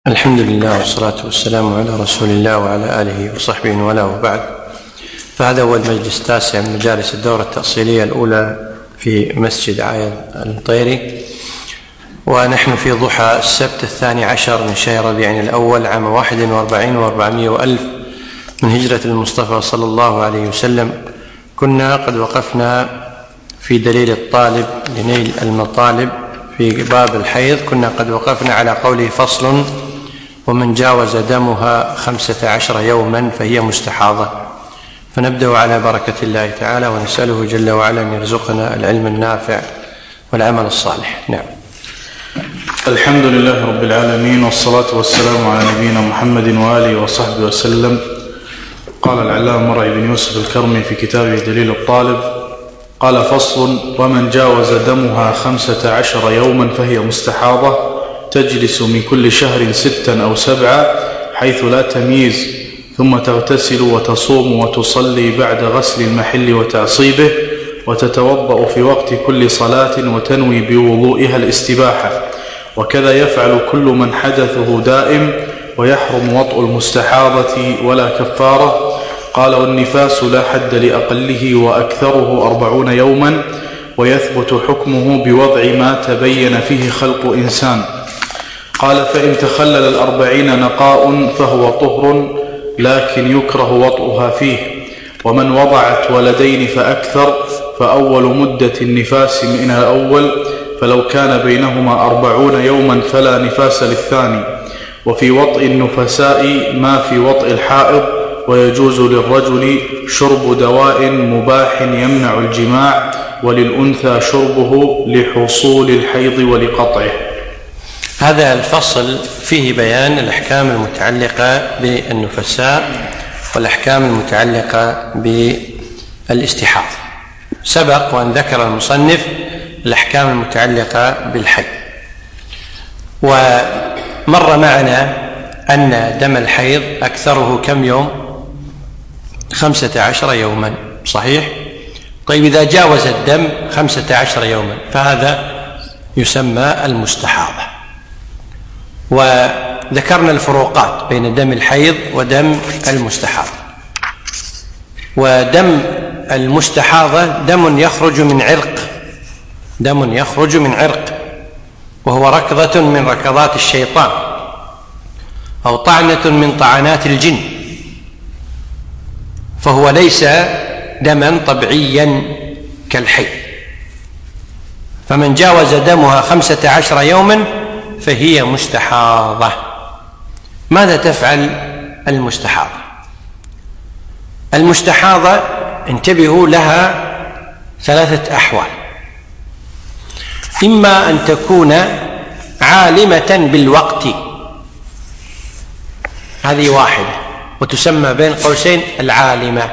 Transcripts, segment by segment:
الحمد لله والصلاة والسلام على رسول الله وعلى آله وصحبه وله وبعد. فهذا هو المجلس التاسع من مجالس الدورة التأصيلية الأولى في مسجد عايض الطيري، ونحن في ضحى السبت 12 من شهر ربيع الأول عام 41 و400 وألف من هجرة المصطفى صلى الله عليه وسلم. كنا قد وقفنا في دليل الطالب لنيل المطالب في باب الحيض، كنا قد وقفنا على قوله فصل: ومن جاوز دمها 15 يوما فهي مستحاضة. فنبدأ على بركة الله تعالى ونسأله جل وعلا أن يرزقنا العلم النافع والعمل الصالح. نعم. الحمد لله رب العالمين، والصلاة والسلام على نبينا محمد وآله وصحبه وسلم. قال العلامة مرعي بن يوسف الكرمي في كتابه دليل الطالب: قال فصل: ومن جاوز دمها 15 يوما فهي مستحاضة، تجلس من كل شهر 6 أو 7 حيث لا تمييز، ثم تغتسل وتصوم وتصلي بعد غسل المحل وتعصيبه، وتتوضأ في وقت كل صلاة وتنوي بوضوئها الاستباحة، وكذا يفعل كل من حدثه دائم، ويحرم وطء المستحاضة ولا كفارة. قال: والنفاس لا حد لأقله وأكثره 40 يوما، ويثبت حكمه بوضع ما تبين فيه خلق إنسان. قال: فإن تخلل 40 نقاء فهو طهر، لكن يكره وطئها فيه. ومن وضعت ولدين فأكثر فأول مدة النفاس من الأول، فلو كان بينهما 40 يوما فلا نفاس للثاني. وفي وطئ النفساء ما في وطئ الحائض، ويجوز للرجل شرب دواء مباح يمنع الجماع، وللأنثى شربه لحصول الحيض ولقطعه. هذا الفصل فيه بيان الأحكام المتعلقة بالنفساء والأحكام المتعلقة بالاستحاضة. سبق وأن ذكر المصنف الأحكام المتعلقة بالحيض، ومر معنا أن دم الحيض أكثره كم يوم؟ 15 يوما، صحيح؟ طيب، إذا جاوز الدم 15 يوما فهذا يسمى المستحاضة. وذكرنا الفروقات بين دم الحيض ودم المستحاضة. ودم المستحاضة دم يخرج من عرق، وهو ركضة من ركضات الشيطان، أو طعنة من طعنات الجن، فهو ليس دما طبيعيا كالحيض. فمن جاوز دمها 15 يوما فهي مستحاضة. ماذا تفعل المستحاضة؟ المستحاضة انتبهوا لها 3 أحوال: إما أن تكون عالمة بالوقت، هذه واحدة وتسمى بين قوسين العالمة،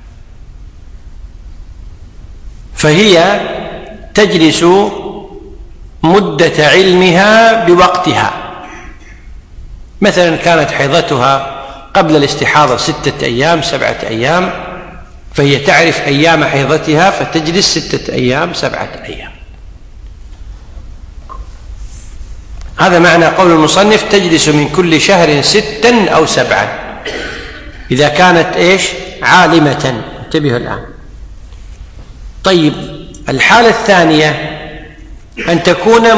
فهي تجلس مدة علمها بوقتها. مثلا كانت حيضتها قبل الاستحاضة 6 أيام 7 أيام، فهي تعرف أيام حيضتها فتجلس 6 أيام 7 أيام. هذا معنى قول المصنف: تجلس من كل شهر 6 أو 7، إذا كانت عالمة. انتبهوا الآن. طيب، الحالة الثانية أن تكون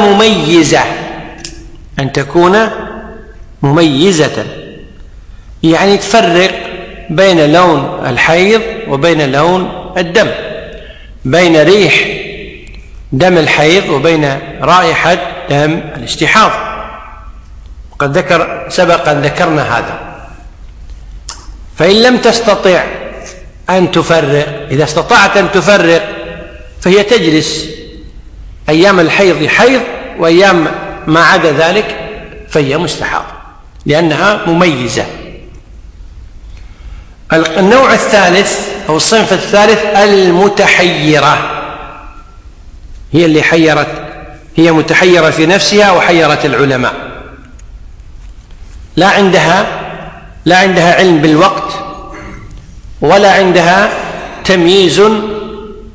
مميزة، يعني تفرق بين لون الحيض وبين لون الدم، بين ريح دم الحيض وبين رائحة دم الاستحاضة. قد سبق أن ذكرنا هذا. فإن لم تستطع أن تفرق، إذا استطعت أن تفرق فهي تجلس أيام الحيض حيض، وأيام ما عدا ذلك فهي مستحاضة لأنها مميزة. النوع الثالث أو الصنف الثالث المتحيرة، هي اللي هي متحيرة في نفسها وحيرت العلماء، لا عندها علم بالوقت، ولا عندها تمييز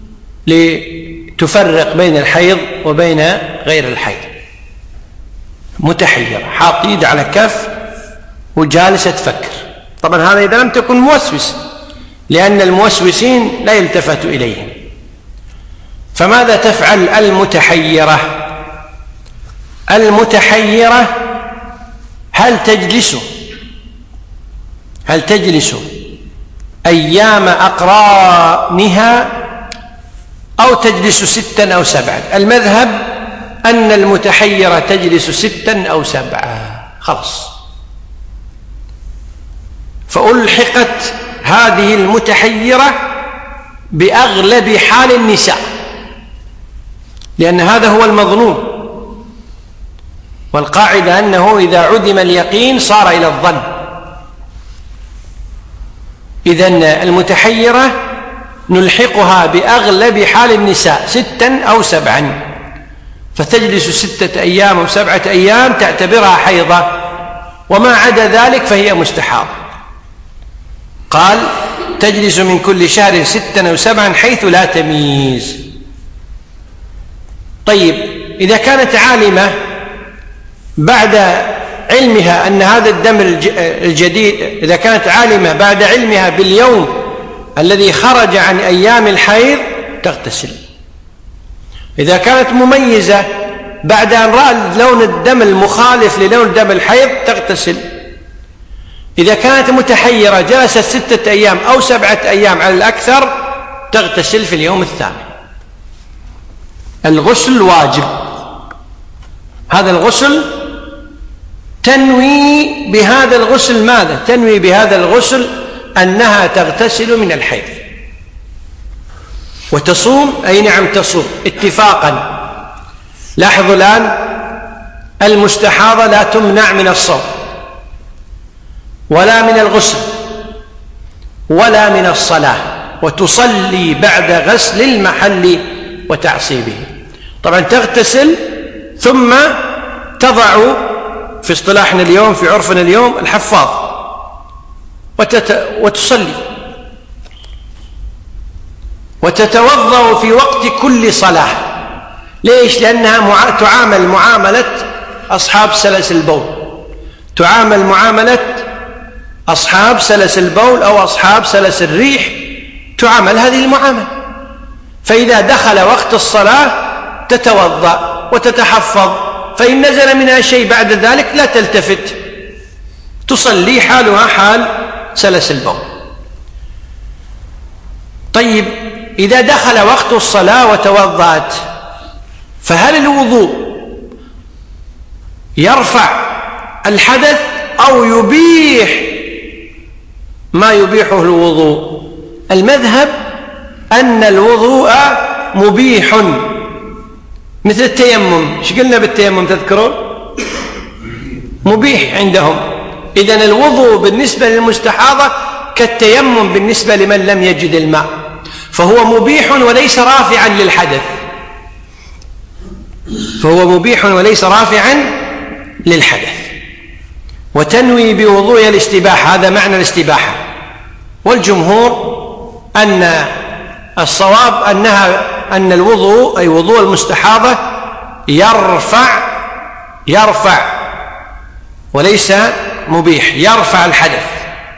لتفرق بين الحيض وبين غير الحيض. متحيرة، حاط يد على كف وجالسة تفكر. طبعا هذا إذا لم تكن موسوس، لأن الموسوسين لا يلتفت إليهم. فماذا تفعل المتحيرة؟ المتحيرة هل تجلس أيام أقرانها أو تجلس 6 أو 7؟ المذهب أن المتحيرة تجلس 6 أو 7 خلاص. فألحقت هذه المتحيرة بأغلب حال النساء، لأن هذا هو المظنون، والقاعدة أنه إذا عدم اليقين صار إلى الظن. إذن المتحيرة نلحقها بأغلب حال النساء 6 أو 7، فتجلس 6 أيام أو 7 أيام تعتبرها حيضة، وما عدا ذلك فهي مستحاضة. قال تجلس من كل شهر 6 أو 7 حيث لا تمييز. طيب إذا كانت عالمة بعد علمها أن هذا الدم الجديد، إذا كانت عالمة بعد علمها باليوم الذي خرج عن أيام الحيض تغتسل. إذا كانت مميزة بعد أن رأت لون الدم المخالف للون دم الحيض تغتسل. إذا كانت متحيرة جلست 6 أيام أو 7 أيام على الأكثر تغتسل في اليوم الثاني. الغسل واجب. هذا الغسل تنوي بهذا الغسل ماذا؟ تنوي بهذا الغسل أنها تغتسل من الحيض وتصوم. أي نعم تصوم اتفاقا. لاحظوا الآن المستحاضة لا تمنع من الصوم ولا من الغسل ولا من الصلاة، وتصلي بعد غسل المحل وتعصيبه. طبعا تغتسل ثم تضع في اصطلاحنا اليوم في عرفنا اليوم الحفاظ وتصلي وتتوضأ في وقت كل صلاة. ليش؟ لأنها تعامل معاملة أصحاب سلس البول، تعامل معاملة أصحاب سلس البول أو أصحاب سلس الريح، تعامل هذه المعاملة. فإذا دخل وقت الصلاة تتوضأ وتتحفظ، فإن نزل منها شيء بعد ذلك لا تلتفت، تصلي حالها حال سلس البول. طيب إذا دخل وقت الصلاة وتوضأت، فهل الوضوء يرفع الحدث أو يبيح ما يبيحه الوضوء؟ المذهب أن الوضوء مبيح مثل التيمم. ايش قلنا بالتيمم تذكرون؟ مبيح عندهم. إذن الوضوء بالنسبة للمستحاضة كالتيمم بالنسبة لمن لم يجد الماء، فهو مبيح وليس رافعا للحدث، فهو مبيح وليس رافعا للحدث. وتنوي بوضوء الاستباحة، هذا معنى الاستباحة. والجمهور أن الصواب أن الوضوء أي وضوء المستحاضة يرفع وليس مبيح، يرفع الحدث.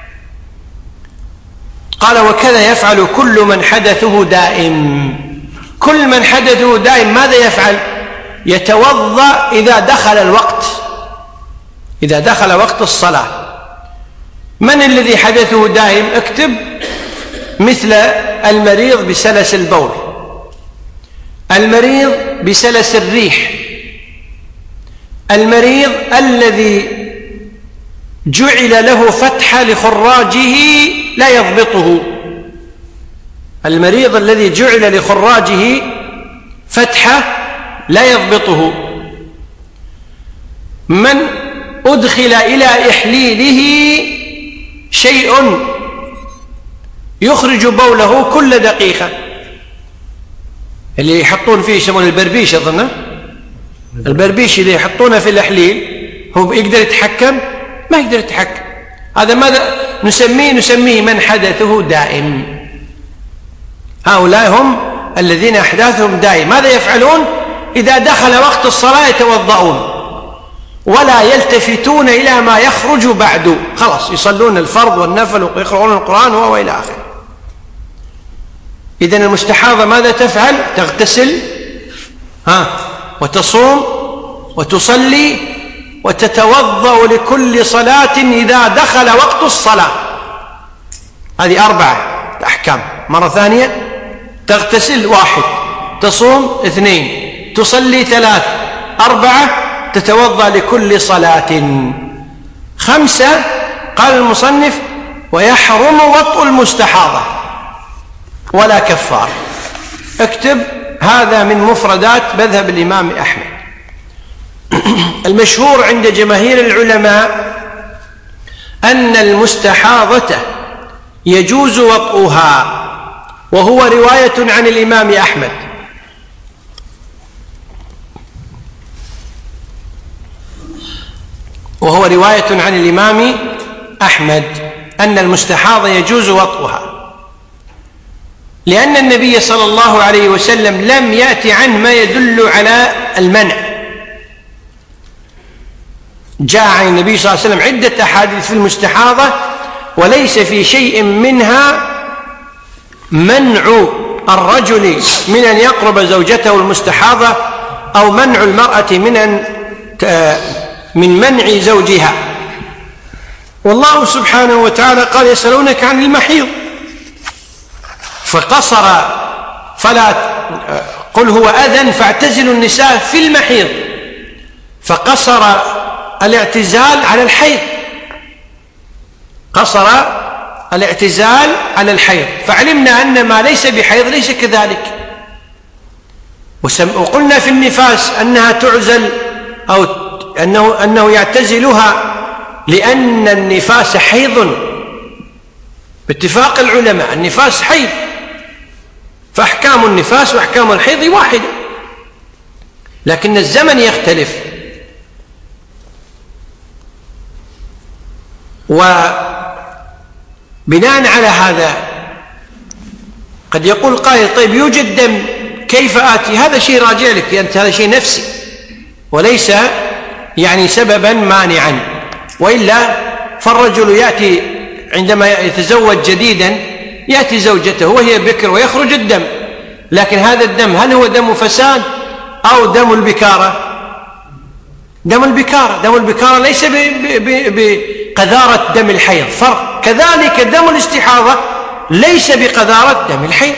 قال وكذا يفعل كل من حدثه دائم. كل من حدثه دائم ماذا يفعل؟ يتوضأ إذا دخل الوقت، إذا دخل وقت الصلاة. من الذي حدثه دائم؟ اكتب مثل المريض بسلس البول، المريض بسلس الريح، المريض الذي جعل له فتحة لخراجه لا يضبطه، المريض الذي جعل لخراجه فتحة لا يضبطه، من أدخل إلى إحليله شيء يخرج بوله كل دقيقة، اللي يحطون فيه يسمونه البربيش، أظنه البربيش اللي يحطونه في الإحليل، هو يقدر يتحكم؟ ما يقدر يتحكم. هذا ماذا نسميه من حدثه دائم. هؤلاء هم الذين أحداثهم دائم. ماذا يفعلون؟ إذا دخل وقت الصلاة يتوضؤون، ولا يلتفتون إلى ما يخرج بعد، خلاص يصلون الفرض والنفل ويقرؤون القرآن وإلى آخره. إذن المستحاضة ماذا تفعل؟ تغتسل وتصوم وتصلي وتتوضأ لكل صلاة إذا دخل وقت الصلاة. هذه 4 أحكام. مرة ثانية: تغتسل 1، تصوم 2، تصلي 3، 4، تتوضأ لكل صلاة 5. قال المصنف: ويحرم وطء المستحاضة ولا كفار. اكتب هذا من مفردات مذهب الإمام أحمد. المشهور عند جماهير العلماء أن المستحاضة يجوز وطئها، وهو رواية عن الإمام أحمد. وهو رواية عن الإمام أحمد أن المستحاضة يجوز وطئها، لأن النبي صلى الله عليه وسلم لم يأتي عنه ما يدل على المنع. جاء عن النبي صلى الله عليه وسلم عدة أحاديث في المستحاضة، وليس في شيء منها منع الرجل من أن يقرب زوجته المستحاضة، أو منع المرأة من منع زوجها. والله سبحانه وتعالى قال: يسألونك عن المحيض، فقصر فلا قل هو أذى فاعتزلوا النساء في المحيض، فقصر الاعتزال على الحيض، قصر الاعتزال على الحيض، فعلمنا أن ما ليس بحيض ليس كذلك. وقلنا في النفاس أنها تعزل، أو أنه يعتزلها لأن النفاس حيض باتفاق العلماء، النفاس حيض، فأحكام النفاس وأحكام الحيض واحدة، لكن الزمن يختلف. وبناء على هذا قد يقول قائل: طيب يوجد دم، كيف آتي؟ هذا شيء راجع لك أنت، هذا شيء نفسي وليس يعني سببا مانعا. وإلا فالرجل يأتي عندما يتزوج جديدا، يأتي زوجته وهي بكر ويخرج الدم، لكن هذا الدم هل هو دم فساد أو دم البكارة؟ دم البكارة. دم البكارة ليس بقذارة دم الحيض، فرق. كذلك دم الاستحاضة ليس بقذارة دم الحيض.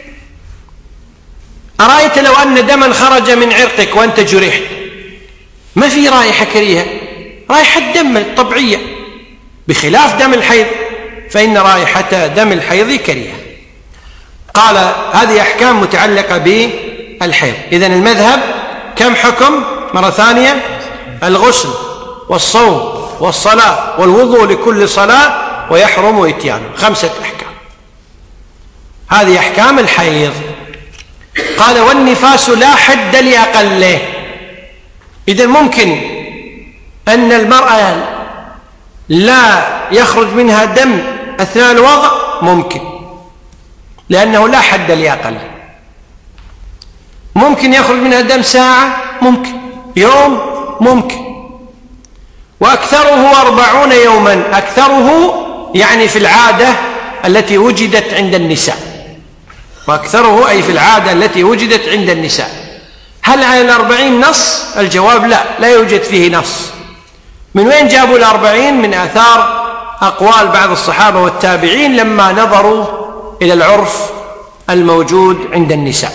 أرأيت لو أن دما خرج من عرقك وأنت جرحت، ما في رائحة كريهة، رائحة دم الطبيعية، بخلاف دم الحيض فإن رائحة دم الحيض كريهة. قال: هذه أحكام متعلقة بالحيض. إذن المذهب كم حكم؟ مرة ثانية: الغسل والصوم والصلاة والوضوء لكل صلاة، ويحرم إتيانه. 5 أحكام. هذه أحكام الحيض. قال: والنفاس لا حد لأقله. إذن ممكن أن المرأة لا يخرج منها دم أثناء الوضع، ممكن، لأنه لا حد لأقله. ممكن يخرج منها دم ساعة، ممكن يوم، ممكن، وأكثره 40 يوما. أكثره يعني في العادة التي وجدت عند النساء، وأكثره أي في العادة التي وجدت عند النساء. هل على 40 نص؟ الجواب لا يوجد فيه نص. من وين جابوا 40؟ من آثار أقوال بعض الصحابة والتابعين لما نظروا إلى العرف الموجود عند النساء.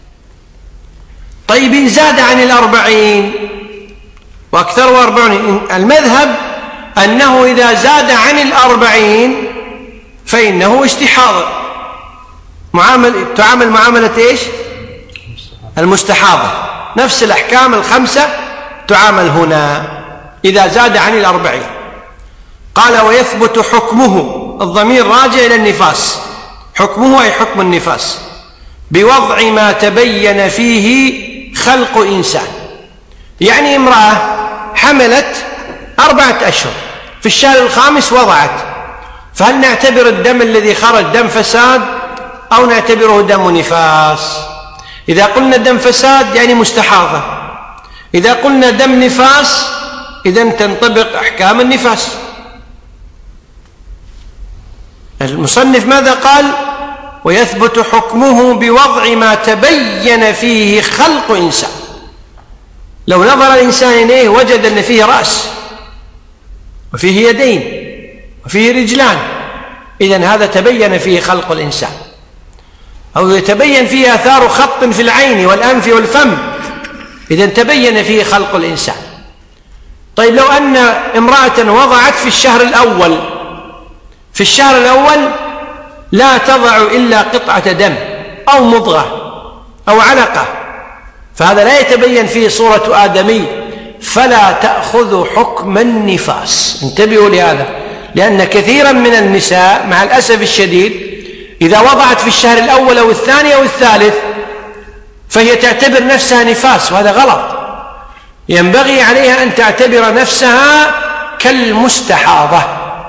طيب إن زاد عن 40 وأكثره 40، المذهب أنه إذا زاد عن 40 فإنه استحاضة، تعامل معاملة إيش؟ المستحاضة. نفس الأحكام ال5 تعامل هنا إذا زاد عن 40. قال: ويثبت حكمه، الضمير راجع إلى النفاس، حكمه أي حكم النفاس، بوضع ما تبين فيه خلق إنسان. يعني امرأة حملت 4 أشهر، في الشهر ال5 وضعت، فهل نعتبر الدم الذي خرج دم فساد أو نعتبره دم نفاس؟ إذا قلنا دم فساد يعني مستحاضة، إذا قلنا دم نفاس إذن تنطبق أحكام النفاس. المصنف ماذا قال؟ ويثبت حكمه بوضع ما تبين فيه خلق إنسان. لو نظر الإنسان إليه وجد أن فيه رأس وفيه يدين وفيه رجلان، إذن هذا تبين فيه خلق الإنسان. أو يتبين فيه آثار خط في العين والأنف والفم، إذن تبين فيه خلق الإنسان. طيب لو أن امرأة وضعت في الشهر الأول لا تضع إلا قطعة دم أو مضغة أو علقة، فهذا لا يتبين فيه صورة آدمي، فلا تأخذ حكم النفاس. انتبهوا لهذا، لأن كثيرا من النساء مع الأسف الشديد إذا وضعت في الشهر الأول أو الثاني أو الثالث فهي تعتبر نفسها نفاس، وهذا غلط. ينبغي عليها أن تعتبر نفسها كالمستحاضة،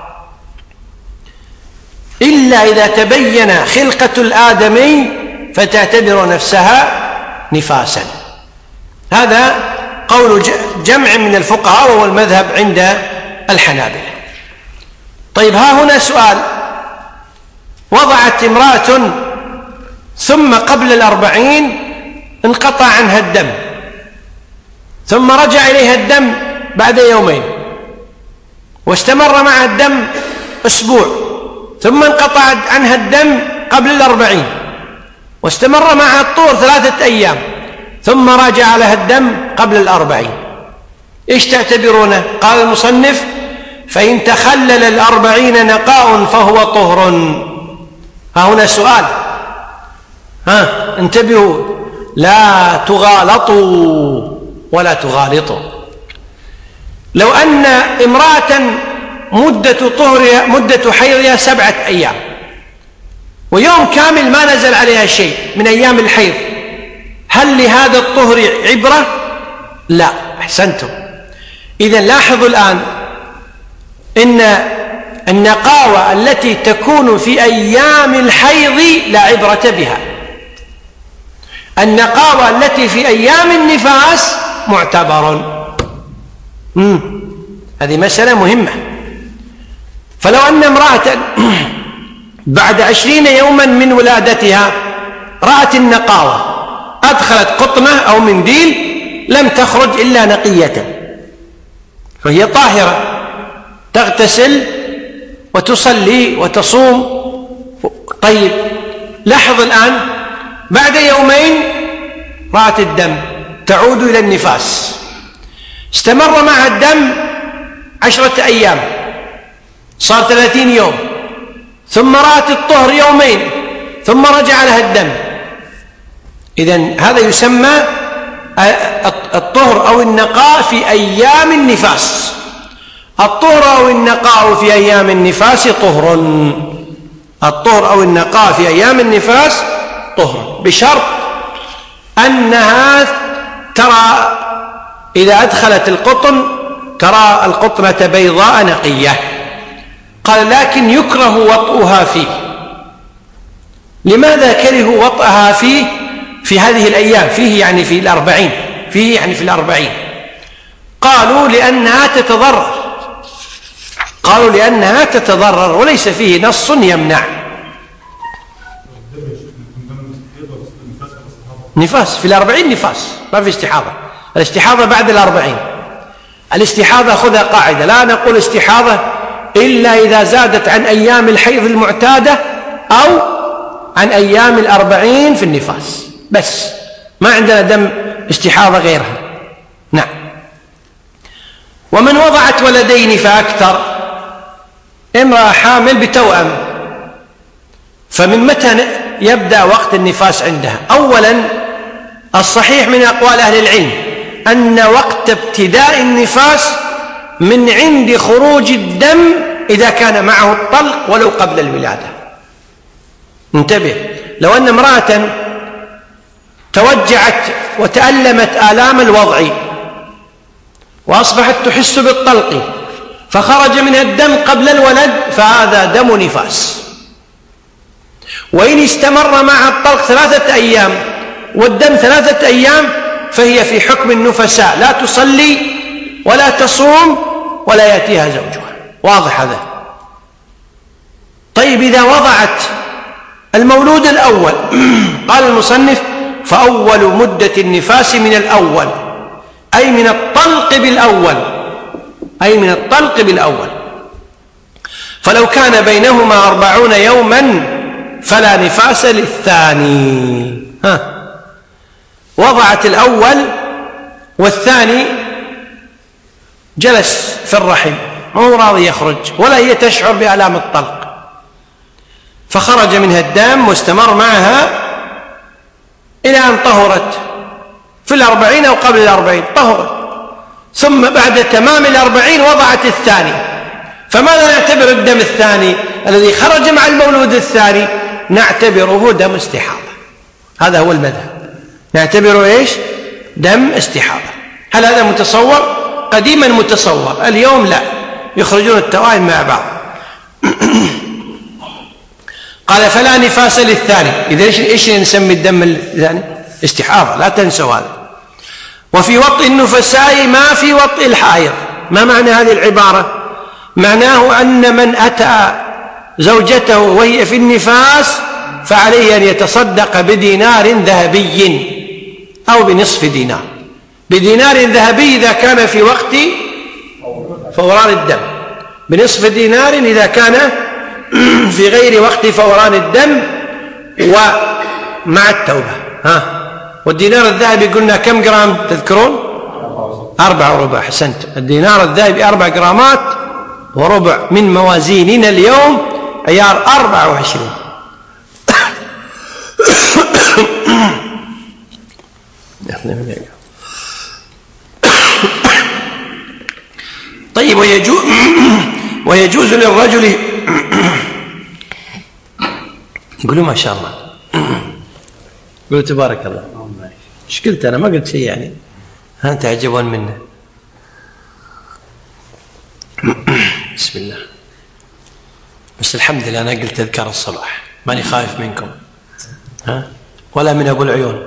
إلا إذا تبين خلقة الآدمي فتعتبر نفسها نفاسا. هذا قول جمع من الفقهاء وهو المذهب عند الحنابلة. طيب ها هنا سؤال: وضعت امرأة ثم قبل 40 انقطع عنها الدم، ثم رجع إليها الدم بعد يومين، واستمر معها الدم أسبوع، ثم انقطع عنها الدم قبل 40، واستمر معها الطهر 3 أيام، ثم راجع لها الدم قبل 40. إيش تعتبرونه؟ قال المصنف: فإن تخلل 40 نقاء فهو طهر. ها هنا سؤال، انتبهوا، لا تغالطوا ولا تغالطوا. لو أن امرأة مدة حيضها 7 أيام، ويوم كامل ما نزل عليها شيء من أيام الحيض، هل لهذا الطهر عبرة؟ لا. أحسنتم. إذن لاحظوا الآن إن النقاوة التي تكون في أيام الحيض لا عبرة بها، النقاوة التي في أيام النفاس معتبر. هذه مسألة مهمة. فلو أن امرأة بعد 20 يوما من ولادتها رأت النقاوة، أدخلت قطنة أو منديل لم تخرج إلا نقية، فهي طاهرة، تغتسل وتصلي وتصوم. طيب لاحظ الآن، بعد يومين رأت الدم، تعود إلى النفاس، استمر معها الدم 10 أيام، صار 30 يوم، ثم رأت الطهر يومين، ثم رجع لها الدم. إذن هذا يسمى الطهر أو النقاء في أيام النفاس. الطهر أو النقاء في أيام النفاس طهر. الطهر أو النقاء في أيام النفاس طهر، بشرط أنها ترى إذا أدخلت القطن ترى القطنة بيضاء نقية. قال: لكن يكره وطئها فيه. لماذا كرهوا وطئها فيه في هذه الأيام؟ فيه يعني في 40، فيه يعني في 40. قالوا لأنها تتضرر، قالوا لأنها تتضرر، وليس فيه نص يمنع. نفاس في 40 نفاس، ما في استحاضة. الاستحاضة بعد 40. الاستحاضة خذها قاعدة، لا نقول استحاضة إلا إذا زادت عن أيام الحيض المعتادة أو عن أيام 40 في النفاس، بس ما عندنا دم استحاضة غيرها. نعم. ومن وضعت ولدين فأكثر، امرأة حامل بتوأم، فمن متى يبدأ وقت النفاس عندها؟ أولا الصحيح من أقوال أهل العلم أن وقت ابتداء النفاس من عند خروج الدم إذا كان معه الطلق ولو قبل الولادة. انتبه، لو أن امرأة توجعت وتألمت آلام الوضع وأصبحت تحس بالطلق فخرج منها الدم قبل الولد فهذا دم نفاس. وإن استمر مع الطلق 3 أيام والدم 3 أيام فهي في حكم النفساء، لا تصلي ولا تصوم ولا يأتيها زوجها. واضح هذا؟ طيب إذا وضعت المولود الأول قال المصنف فأول مدة النفاس من الأول، أي من الطلق بالأول، فلو كان بينهما 40 يوما فلا نفاس للثاني. وضعت الأول والثاني جلس في الرحم ما هو راضي يخرج ولا هي تشعر بآلام الطلق، فخرج منها الدم واستمر معها إلى أن طهرت في 40 أو قبل 40 طهرت، ثم بعد تمام 40 وضعت الثاني. فماذا نعتبر الدم الثاني الذي خرج مع المولود الثاني؟ نعتبره دم استحاضة. هذا هو المذهب، نعتبره إيش؟ دم استحاضة. هل هذا متصور؟ قديما متصور، اليوم لا، يخرجون التوائم مع بعض. قال فلا نفاس للثاني. إذا إيش نسمي الدم الثاني؟ استحاضة، لا تنسوا هذا. وفي وطء النفساء ما في وطء الحائض. ما معنى هذه العبارة؟ معناه أن من أتى زوجته وهي في النفاس فعليه أن يتصدق بدينار ذهبي أو بنصف دينار. بدينار ذهبي إذا كان في وقت فوران الدم، بنصف دينار إذا كان في غير وقت فوران الدم ومع التوبة. والدينار الذهبي قلنا كم جرام تذكرون؟ 4 وربع. أحسنت، الدينار الذهبي 4 جرامات وربع من موازيننا اليوم عيار 24. طيب ويجوز للرجل قولوا ما شاء الله، قولوا تبارك الله. ايش قلت أنا؟ ما قلت شيء يعني، ها تعجبون منه. بسم الله. بس الحمد لله أنا قلت أذكار الصباح، ماني خايف منكم ولا من أبو العيون.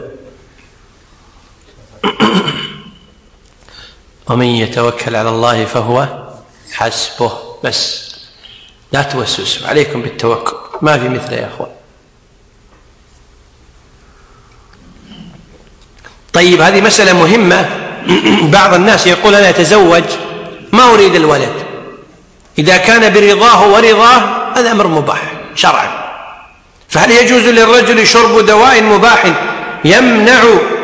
ومن يتوكل على الله فهو حسبه. بس لا توسوسوا، عليكم بالتوكل، ما في مثله يا أخوان. طيب هذه مسألة مهمة. بعض الناس يقول أنا أتزوج ما أريد الولد، إذا كان برضاه ورضاه هذا أمر مباح شرعا. فهل يجوز للرجل شرب دواء مباح يمنع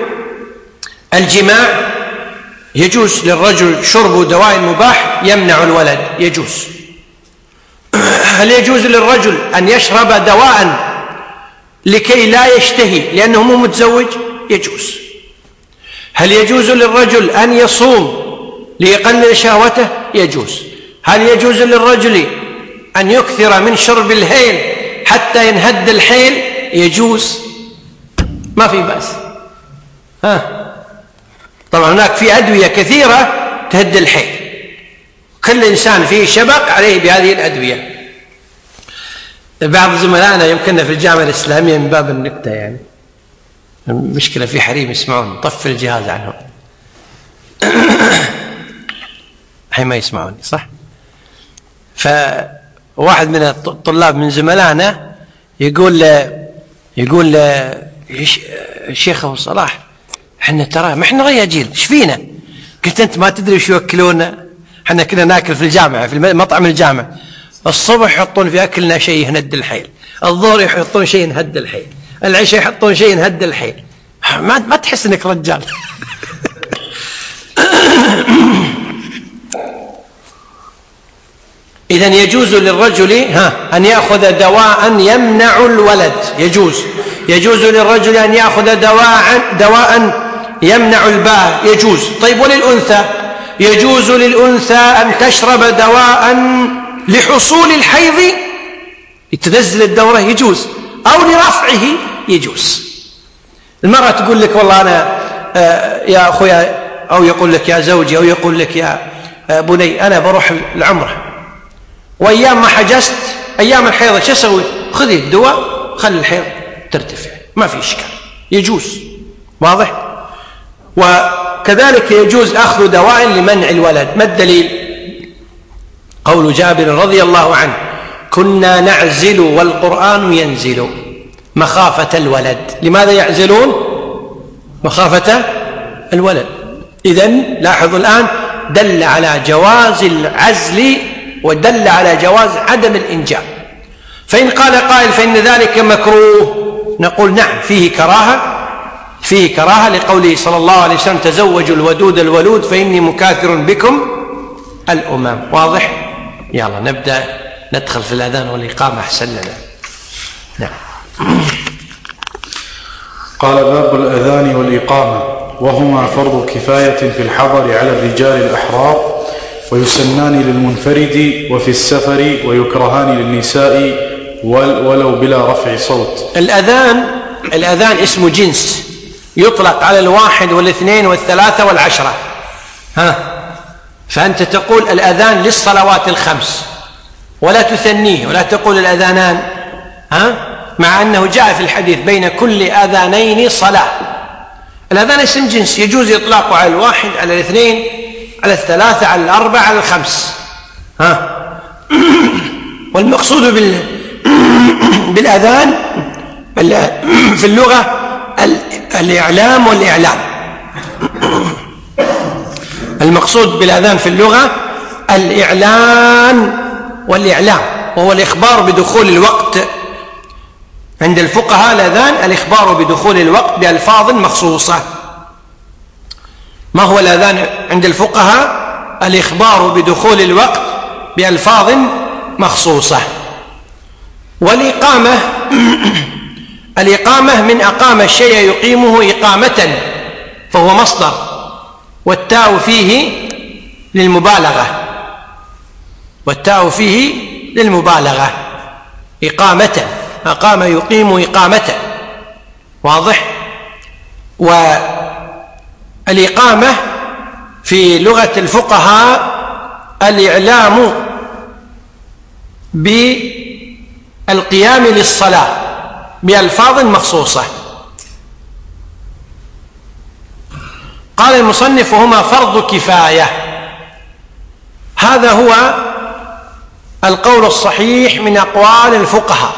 الجماع؟ يجوز للرجل شرب دواء مباح يمنع الولد، يجوز. هل يجوز للرجل أن يشرب دواء لكي لا يشتهي لأنه مو متزوج؟ يجوز. هل يجوز للرجل أن يصوم ليقلل شهوته؟ يجوز. هل يجوز للرجل أن يكثر من شرب الهيل حتى ينهد الحيل؟ يجوز، ما في بأس. طبعا هناك في أدوية كثيرة تهد الحيل، كل إنسان فيه شبق عليه بهذه الأدوية. بعض زملائنا يمكننا في الجامعة الإسلامية من باب النكتة يعني، مشكلة في حريم يسمعون، طفل الجهاز عنهم. الحين ما يسمعوني صح؟ فواحد من الطلاب من زملائنا يقول الشيخ أبو صلاح احنا ترى ما احنا رياجيل، ايش فينا؟ قلت انت ما تدري وش يوكلونا؟ احنا كنا ناكل في الجامعة في مطعم الجامعة، الصبح يحطون في أكلنا شيء يهد الحيل، الظهر يحطون شيء يهد الحيل، العشاء يحطون شيء يهد الحيل. ما تحس انك رجال. إذن يجوز للرجل أن يأخذ دواء يمنع الولد، يجوز للرجل أن يأخذ دواء يمنع الباء، يجوز. طيب وللأنثى؟ يجوز للأنثى أن تشرب دواء لحصول الحيض، تنزل الدورة، يجوز، أو لرفعه، يجوز. المرأة تقول لك والله أنا يا أخويا، أو يقول لك يا زوجي، أو يقول لك يا بني أنا بروح العمرة وأيام ما حجزت أيام الحيض شو أسوي؟ خذي الدواء خلي الحيض ترتفع، ما في إشكال، يجوز. واضح؟ وكذلك يجوز أخذ دواء لمنع الولد. ما الدليل؟ قول جابر رضي الله عنه: كنا نعزل والقرآن ينزل مخافة الولد. لماذا يعزلون؟ مخافة الولد. إذن لاحظوا الآن، دل على جواز العزل ودل على جواز عدم الإنجاب. فإن قال قائل فإن ذلك مكروه، نقول نعم، فيه كراهة لقوله صلى الله عليه وسلم: تزوجوا الودود الولود فإني مكاثر بكم الأمم. واضح؟ يلا نبدأ ندخل في الأذان والإقامة أحسن لنا. نعم. قال: باب الأذان والإقامة، وهما فرض كفاية في الحضر على الرجال الأحرار، ويسنان للمنفرد وفي السفر، ويكرهان للنساء ولو بلا رفع صوت. الأذان اسم جنس يطلق على 1 و2 و3 و10. فأنت تقول الأذان للصلوات الخمس ولا تثنيه، ولا تقول الأذانان، مع أنه جاء في الحديث بين كل أذانين صلاة. الأذان اسم جنس يجوز إطلاقه على 1 على 2 على 3 على 4 على 5. والمقصود بالأذان في اللغة الإعلام والإعلام. المقصود بالأذان في اللغة الإعلان والإعلام، وهو الإخبار بدخول الوقت. عند الفقهاء الأذان الإخبار بدخول الوقت بألفاظ مخصوصة. ما هو الأذان عند الفقهاء؟ الإخبار بدخول الوقت بألفاظ مخصوصة. والإقامة الإقامة من أقام الشيء يقيمه إقامة، فهو مصدر، والتاء فيه للمبالغة، إقامة، أقام يقيم إقامة. واضح؟ والإقامة في لغة الفقهاء الإعلام بالقيام للصلاة بألفاظ مخصوصة. قال المصنف: وهما فرض كفاية. هذا هو القول الصحيح من أقوال الفقهاء.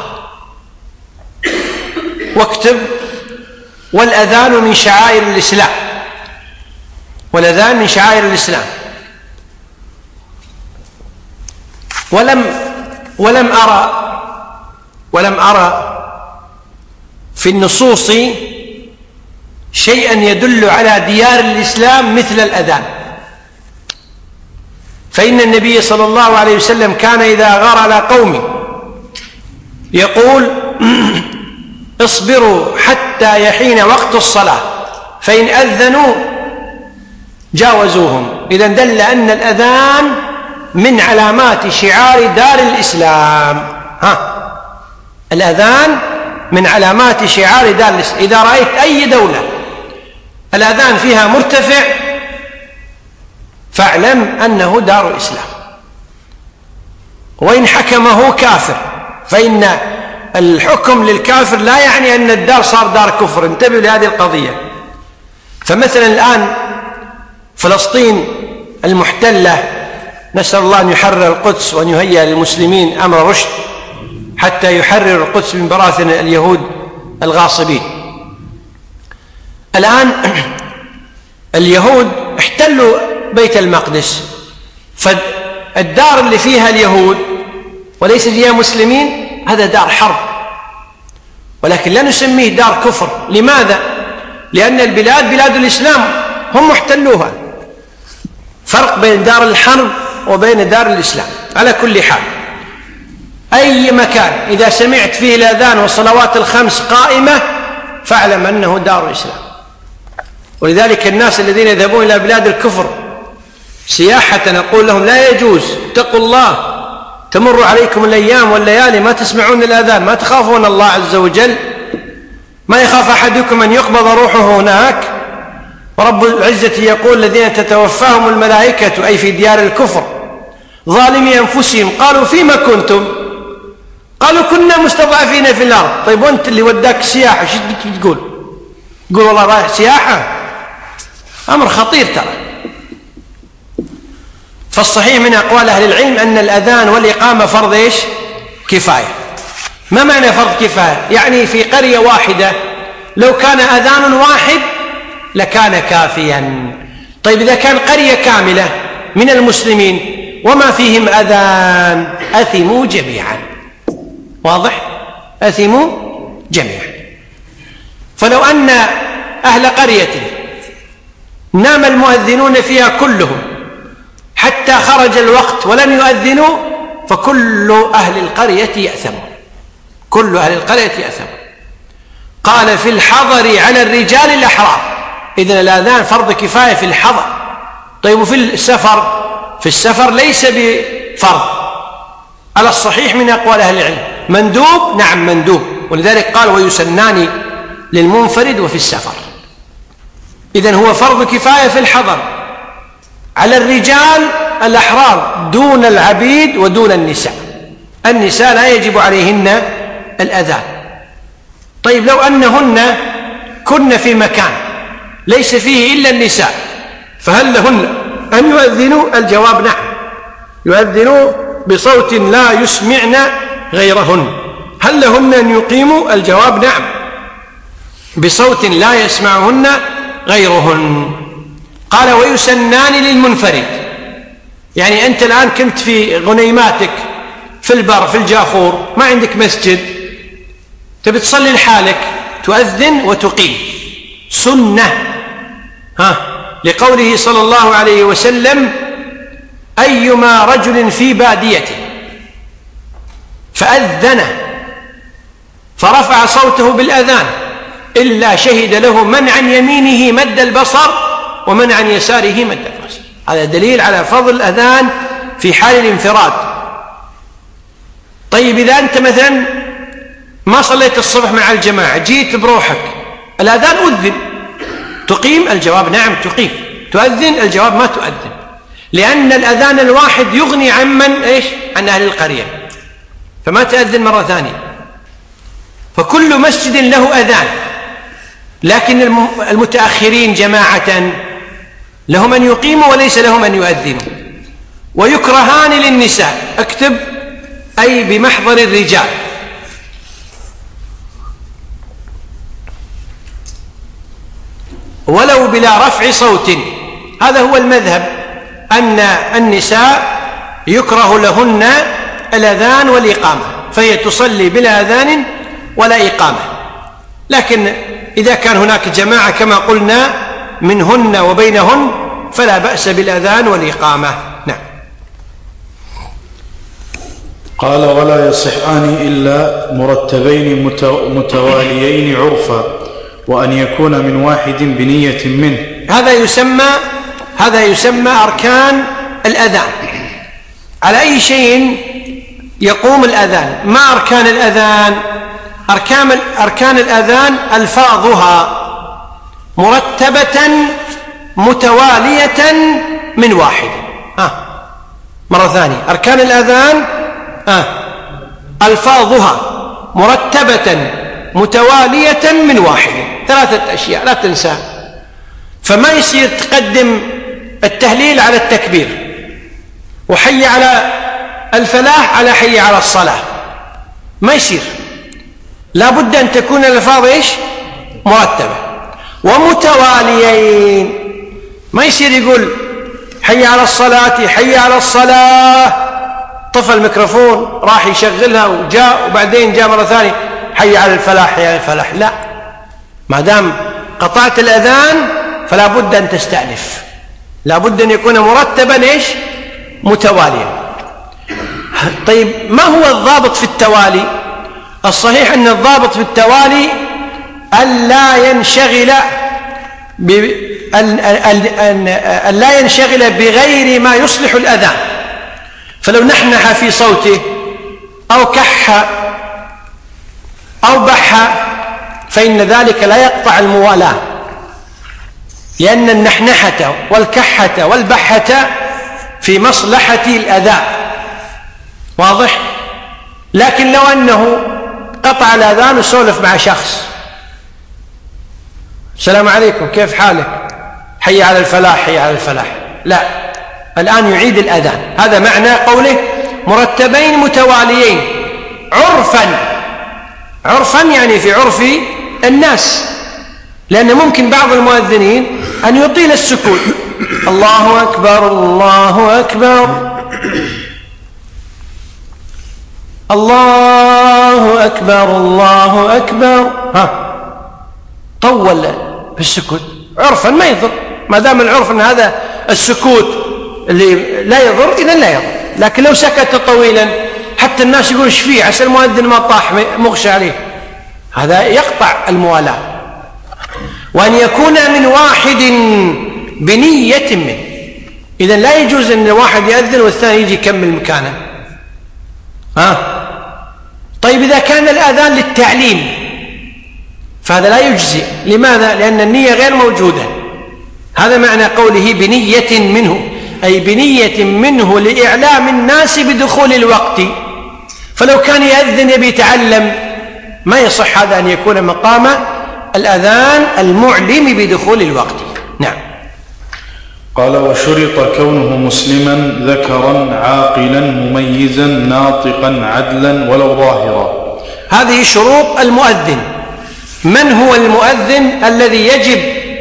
واكتب: والأذان من شعائر الإسلام. والأذان من شعائر الإسلام. ولم أرى في النصوص شيئا يدل على ديار الإسلام مثل الأذان. فإن النبي صلى الله عليه وسلم كان إذا غار على قوم يقول: اصبروا حتى يحين وقت الصلاة، فإن أذنوا جاوزوهم. إذن دل أن الأذان من علامات شعار دار الإسلام. الأذان من علامات شعار دار الإسلام. إذا رأيت أي دولة الأذان فيها مرتفع فاعلم أنه دار الإسلام. وإن حكمه كافر، فإن الحكم للكافر لا يعني أن الدار صار دار كفر. انتبهوا لهذه القضية. فمثلا الآن فلسطين المحتلة، نسأل الله أن يحرر القدس وأن يهيئ للمسلمين أمر رشد حتى يحرر القدس من براثن اليهود الغاصبين. الآن اليهود احتلوا بيت المقدس، فالدار اللي فيها اليهود وليس فيها مسلمين هذا دار حرب، ولكن لا نسميه دار كفر. لماذا؟ لأن البلاد بلاد الإسلام، هم احتلوها. فرق بين دار الحرب وبين دار الإسلام. على كل حال، أي مكان إذا سمعت فيه الأذان والصلوات الخمس قائمة فاعلم أنه دار الإسلام. ولذلك الناس الذين يذهبون إلى بلاد الكفر سياحة نقول لهم: لا يجوز، اتقوا الله، تمر عليكم الأيام والليالي ما تسمعون الأذان، ما تخافون الله عز وجل، ما يخاف أحدكم أن يقبض روحه هناك. ورب العزة يقول: الذين تتوفاهم الملائكة، أي في ديار الكفر، ظالمي أنفسهم، قالوا: فيما كنتم؟ قالوا: كنا مستضعفين في الأرض. طيب وانت اللي وداك سياحة شو تقول؟ تقول والله رايح سياحة؟ أمر خطير ترى. فالصحيح من أقوال أهل العلم أن الأذان والإقامة فرض إيش؟ كفاية. ما معنى فرض كفاية؟ يعني في قرية واحدة لو كان أذان واحد لكان كافيا. طيب إذا كان قرية كاملة من المسلمين وما فيهم أذان أثموا جميعا. واضح؟ أثموا جميعا. فلو أن أهل قرية نام المؤذنون فيها كلهم حتى خرج الوقت ولم يؤذنوا فكل أهل القرية يأثمون. كل أهل القرية يأثمون. قال في الحضر على الرجال الأحرار. إذن الأذان فرض كفاية في الحضر. طيب وفي السفر؟ في السفر ليس بفرض على الصحيح من أقوال أهل العلم. مندوب؟ نعم مندوب. ولذلك قال ويسنان للمنفرد وفي السفر. إذن هو فرض كفاية في الحضر على الرجال الأحرار دون العبيد ودون النساء. النساء لا يجب عليهن الأذان. طيب لو أنهن كن في مكان ليس فيه إلا النساء فهل لهن أن يؤذنوا؟ الجواب نعم، يؤذنوا بصوت لا يسمعن غيرهن. هل لهن أن يقيموا؟ الجواب نعم، بصوت لا يسمعهن غيرهن. قال ويسنان للمنفرد. يعني أنت الآن كنت في غنيماتك في البر في الجاخور ما عندك مسجد تبي تصلي لحالك تؤذن وتقيم سنة. لقوله صلى الله عليه وسلم أيما رجل في باديته فأذن فرفع صوته بالأذان إلا شهد له من عن يمينه مد البصر ومن عن يساره مد البصر. هذا دليل على فضل الأذان في حال الانفراد. طيب إذا أنت مثلا ما صليت الصبح مع الجماعة جيت بروحك الأذان أذن تقيم؟ الجواب نعم تقيم. تؤذن؟ الجواب ما تؤذن، لأن الأذان الواحد يغني عمن إيش؟ عن أهل القرية، فما تأذن مرة ثانية. فكل مسجد له أذان، لكن المتأخرين جماعة لهم أن يقيموا وليس لهم أن يؤذنوا. ويكرهان للنساء. اكتب أي بمحضر الرجال. ولو بلا رفع صوت. هذا هو المذهب، أن النساء يكره لهن الأذان والإقامة، فهي تصلي بلا أذان ولا إقامة. لكن إذا كان هناك جماعة كما قلنا منهن وبينهن فلا بأس بالأذان والإقامة. نعم. قال ولا يصحان إلا مرتبين متواليين عرفا وأن يكون من واحد بنية منه. هذا يسمى أركان الأذان. على أي شيء يقوم الأذان؟ ما أركان الأذان؟ أركان الأذان ألفاظها مرتبة متوالية من واحد. مرة ثانية، أركان الأذان ألفاظها مرتبة متوالية من واحد. 3 أشياء لا تنسى. فما يصير تقدم التهليل على التكبير وحي على الفلاح على حي على الصلاة، ما يصير. لا بد أن تكون الألفاظ إيش؟ مرتبة ومتواليين. ما يصير يقول حي على الصلاة حي على الصلاة، طفى الميكروفون راح يشغلها وجاء وبعدين جاء مرة ثانية حي على الفلاح حي على الفلاح. لا، ما دام قطعت الأذان فلا بد أن تستأنف، لا بد أن يكون مرتبا إيش؟ متواليا. طيب ما هو الضابط في التوالي؟ الصحيح أن الضابط في التوالي أن لا ينشغل بغير ما يصلح الأذان. فلو نحنح في صوته أو كح أو بح فإن ذلك لا يقطع الموالاة، لأن النحنحة والكحة والبحة في مصلحة الأذان. واضح؟ لكن لو أنه قطع الأذان وسولف مع شخص السلام عليكم كيف حالك حي على الفلاح حي على الفلاح، لا، الآن يعيد الأذان. هذا معنى قوله مرتبين متواليين عرفا. عرفا يعني في عرف الناس، لأن ممكن بعض المؤذنين أن يطيل السكوت، الله أكبر الله أكبر الله أكبر الله أكبر، طول في السكوت عرفا ما يضر، ما دام العرف أن هذا السكوت اللي لا يضر إذن لا يضر. لكن لو سكت طويلا حتى الناس يقول ايش فيه، عسى المؤذن ما طاح مغشى عليه، هذا يقطع الموالاة. وأن يكون من واحد بنية منه، إذن لا يجوز أن واحد يأذن والثاني يجي يكمل مكانه. طيب إذا كان الأذان للتعليم فهذا لا يجزي. لماذا؟ لأن النية غير موجودة. هذا معنى قوله بنية منه، أي بنية منه لإعلام الناس بدخول الوقت. فلو كان يأذن يبي يتعلم ما يصح هذا أن يكون مقام الأذان المعلم بدخول الوقت. نعم. قال وشرط كونه مسلما ذكرا عاقلا مميزا ناطقا عدلا ولو ظاهرا. هذه شروط المؤذن. من هو المؤذن الذي يجب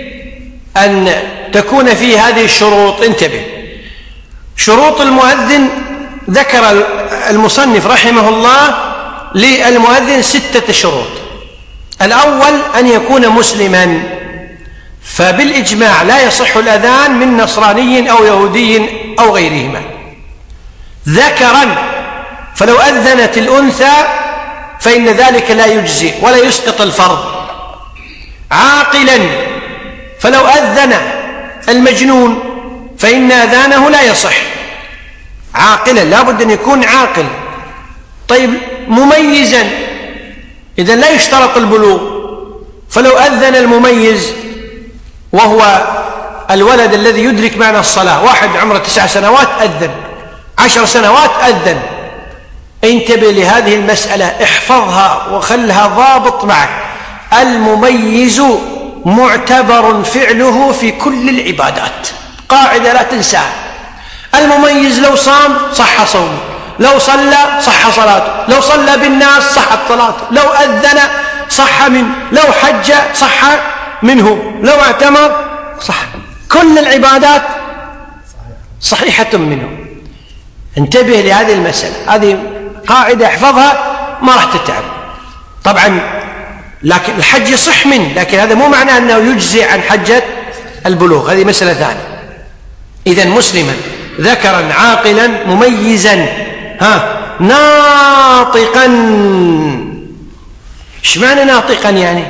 أن تكون فيه هذه الشروط؟ انتبه، شروط المؤذن ذكر المصنف رحمه الله للمؤذن 6 شروط. الأول أن يكون مسلما، فبالإجماع لا يصح الأذان من نصراني أو يهودي أو غيرهما. ذكرا، فلو أذنت الأنثى فإن ذلك لا يجزي ولا يسقط الفرض. عاقلا، فلو أذن المجنون فإن أذانه لا يصح. عاقلا، لا بد أن يكون عاقل. طيب مميزا، إذن لا يشترط البلوغ، فلو أذن المميز وهو الولد الذي يدرك معنى الصلاة، واحد عمره 9 سنوات أذن، 10 سنوات أذن. انتبه لهذه المسألة، احفظها وخلها ضابط معك. المميز معتبر فعله في كل العبادات، قاعدة لا تنساها. المميز لو صام صح صومه، لو صلى صح صلاته، لو صلى بالناس صحت صلاته، لو أذن صح منه، لو حج صح منه، لو اعتمر صح. كل العبادات صحيحة منه. انتبه لهذه المسألة، هذه قاعدة احفظها ما راح تتعب. طبعا لكن الحج يصح منه، لكن هذا مو معناه أنه يجزي عن حجة البلوغ، هذه مسألة ثانية. إذن مسلما ذكرا عاقلا مميزا ناطقا. ايش معنى ناطقا يعني؟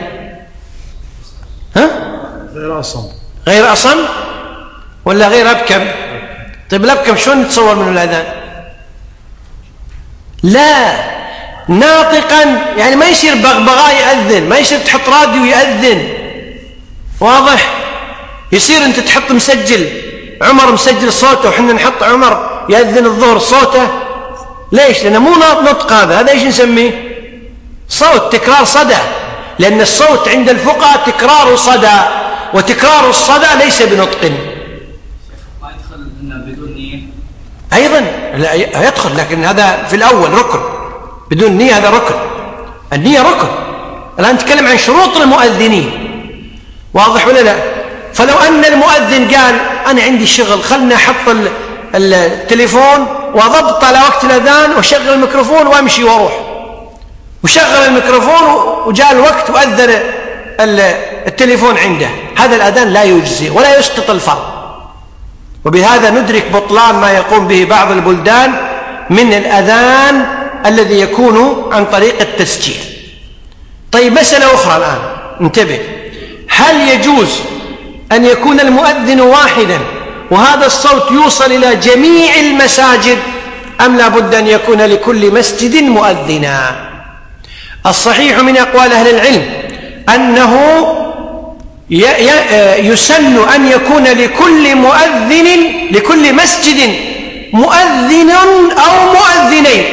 غير أصم. غير أصم ولا غير أبكم؟ طيب الأبكم شلون نتصور منه الأذان؟ لا، ناطقا يعني ما يصير بغبغاء يأذن، ما يصير تحط راديو يأذن، واضح؟ يصير أنت تحط مسجل، عمر مسجل صوته وحنا نحط عمر يأذن الظهر صوته. ليش؟ لأنه مو نطق، هذا ايش نسميه؟ صوت، تكرار صدى. لأن الصوت عند الفقهاء تكرار صدى، وتكرار الصدى ليس بنطق. ما يدخل بدون نية أيضا؟ لا يدخل، لكن هذا في الأول ركن. بدون نية هذا ركن، النية ركن. الآن نتكلم عن شروط المؤذنين، واضح ولا لا؟ فلو أن المؤذن قال أنا عندي شغل، خلنا أحط التليفون وضبط على وقت الأذان وشغل الميكروفون وأمشي وأروح، وشغل الميكروفون وجاء الوقت وأذن التليفون عنده، هذا الأذان لا يجزي ولا يسقط الفرض. وبهذا ندرك بطلان ما يقوم به بعض البلدان من الأذان الذي يكون عن طريق التسجيل. طيب مسألة أخرى الآن، انتبه، هل يجوز أن يكون المؤذن واحدا وهذا الصوت يوصل إلى جميع المساجد، أم لا بد أن يكون لكل مسجد مؤذنا؟ الصحيح من أقوال أهل العلم أنه يسن أن يكون لكل مؤذن، لكل مسجد مؤذن أو مؤذنين.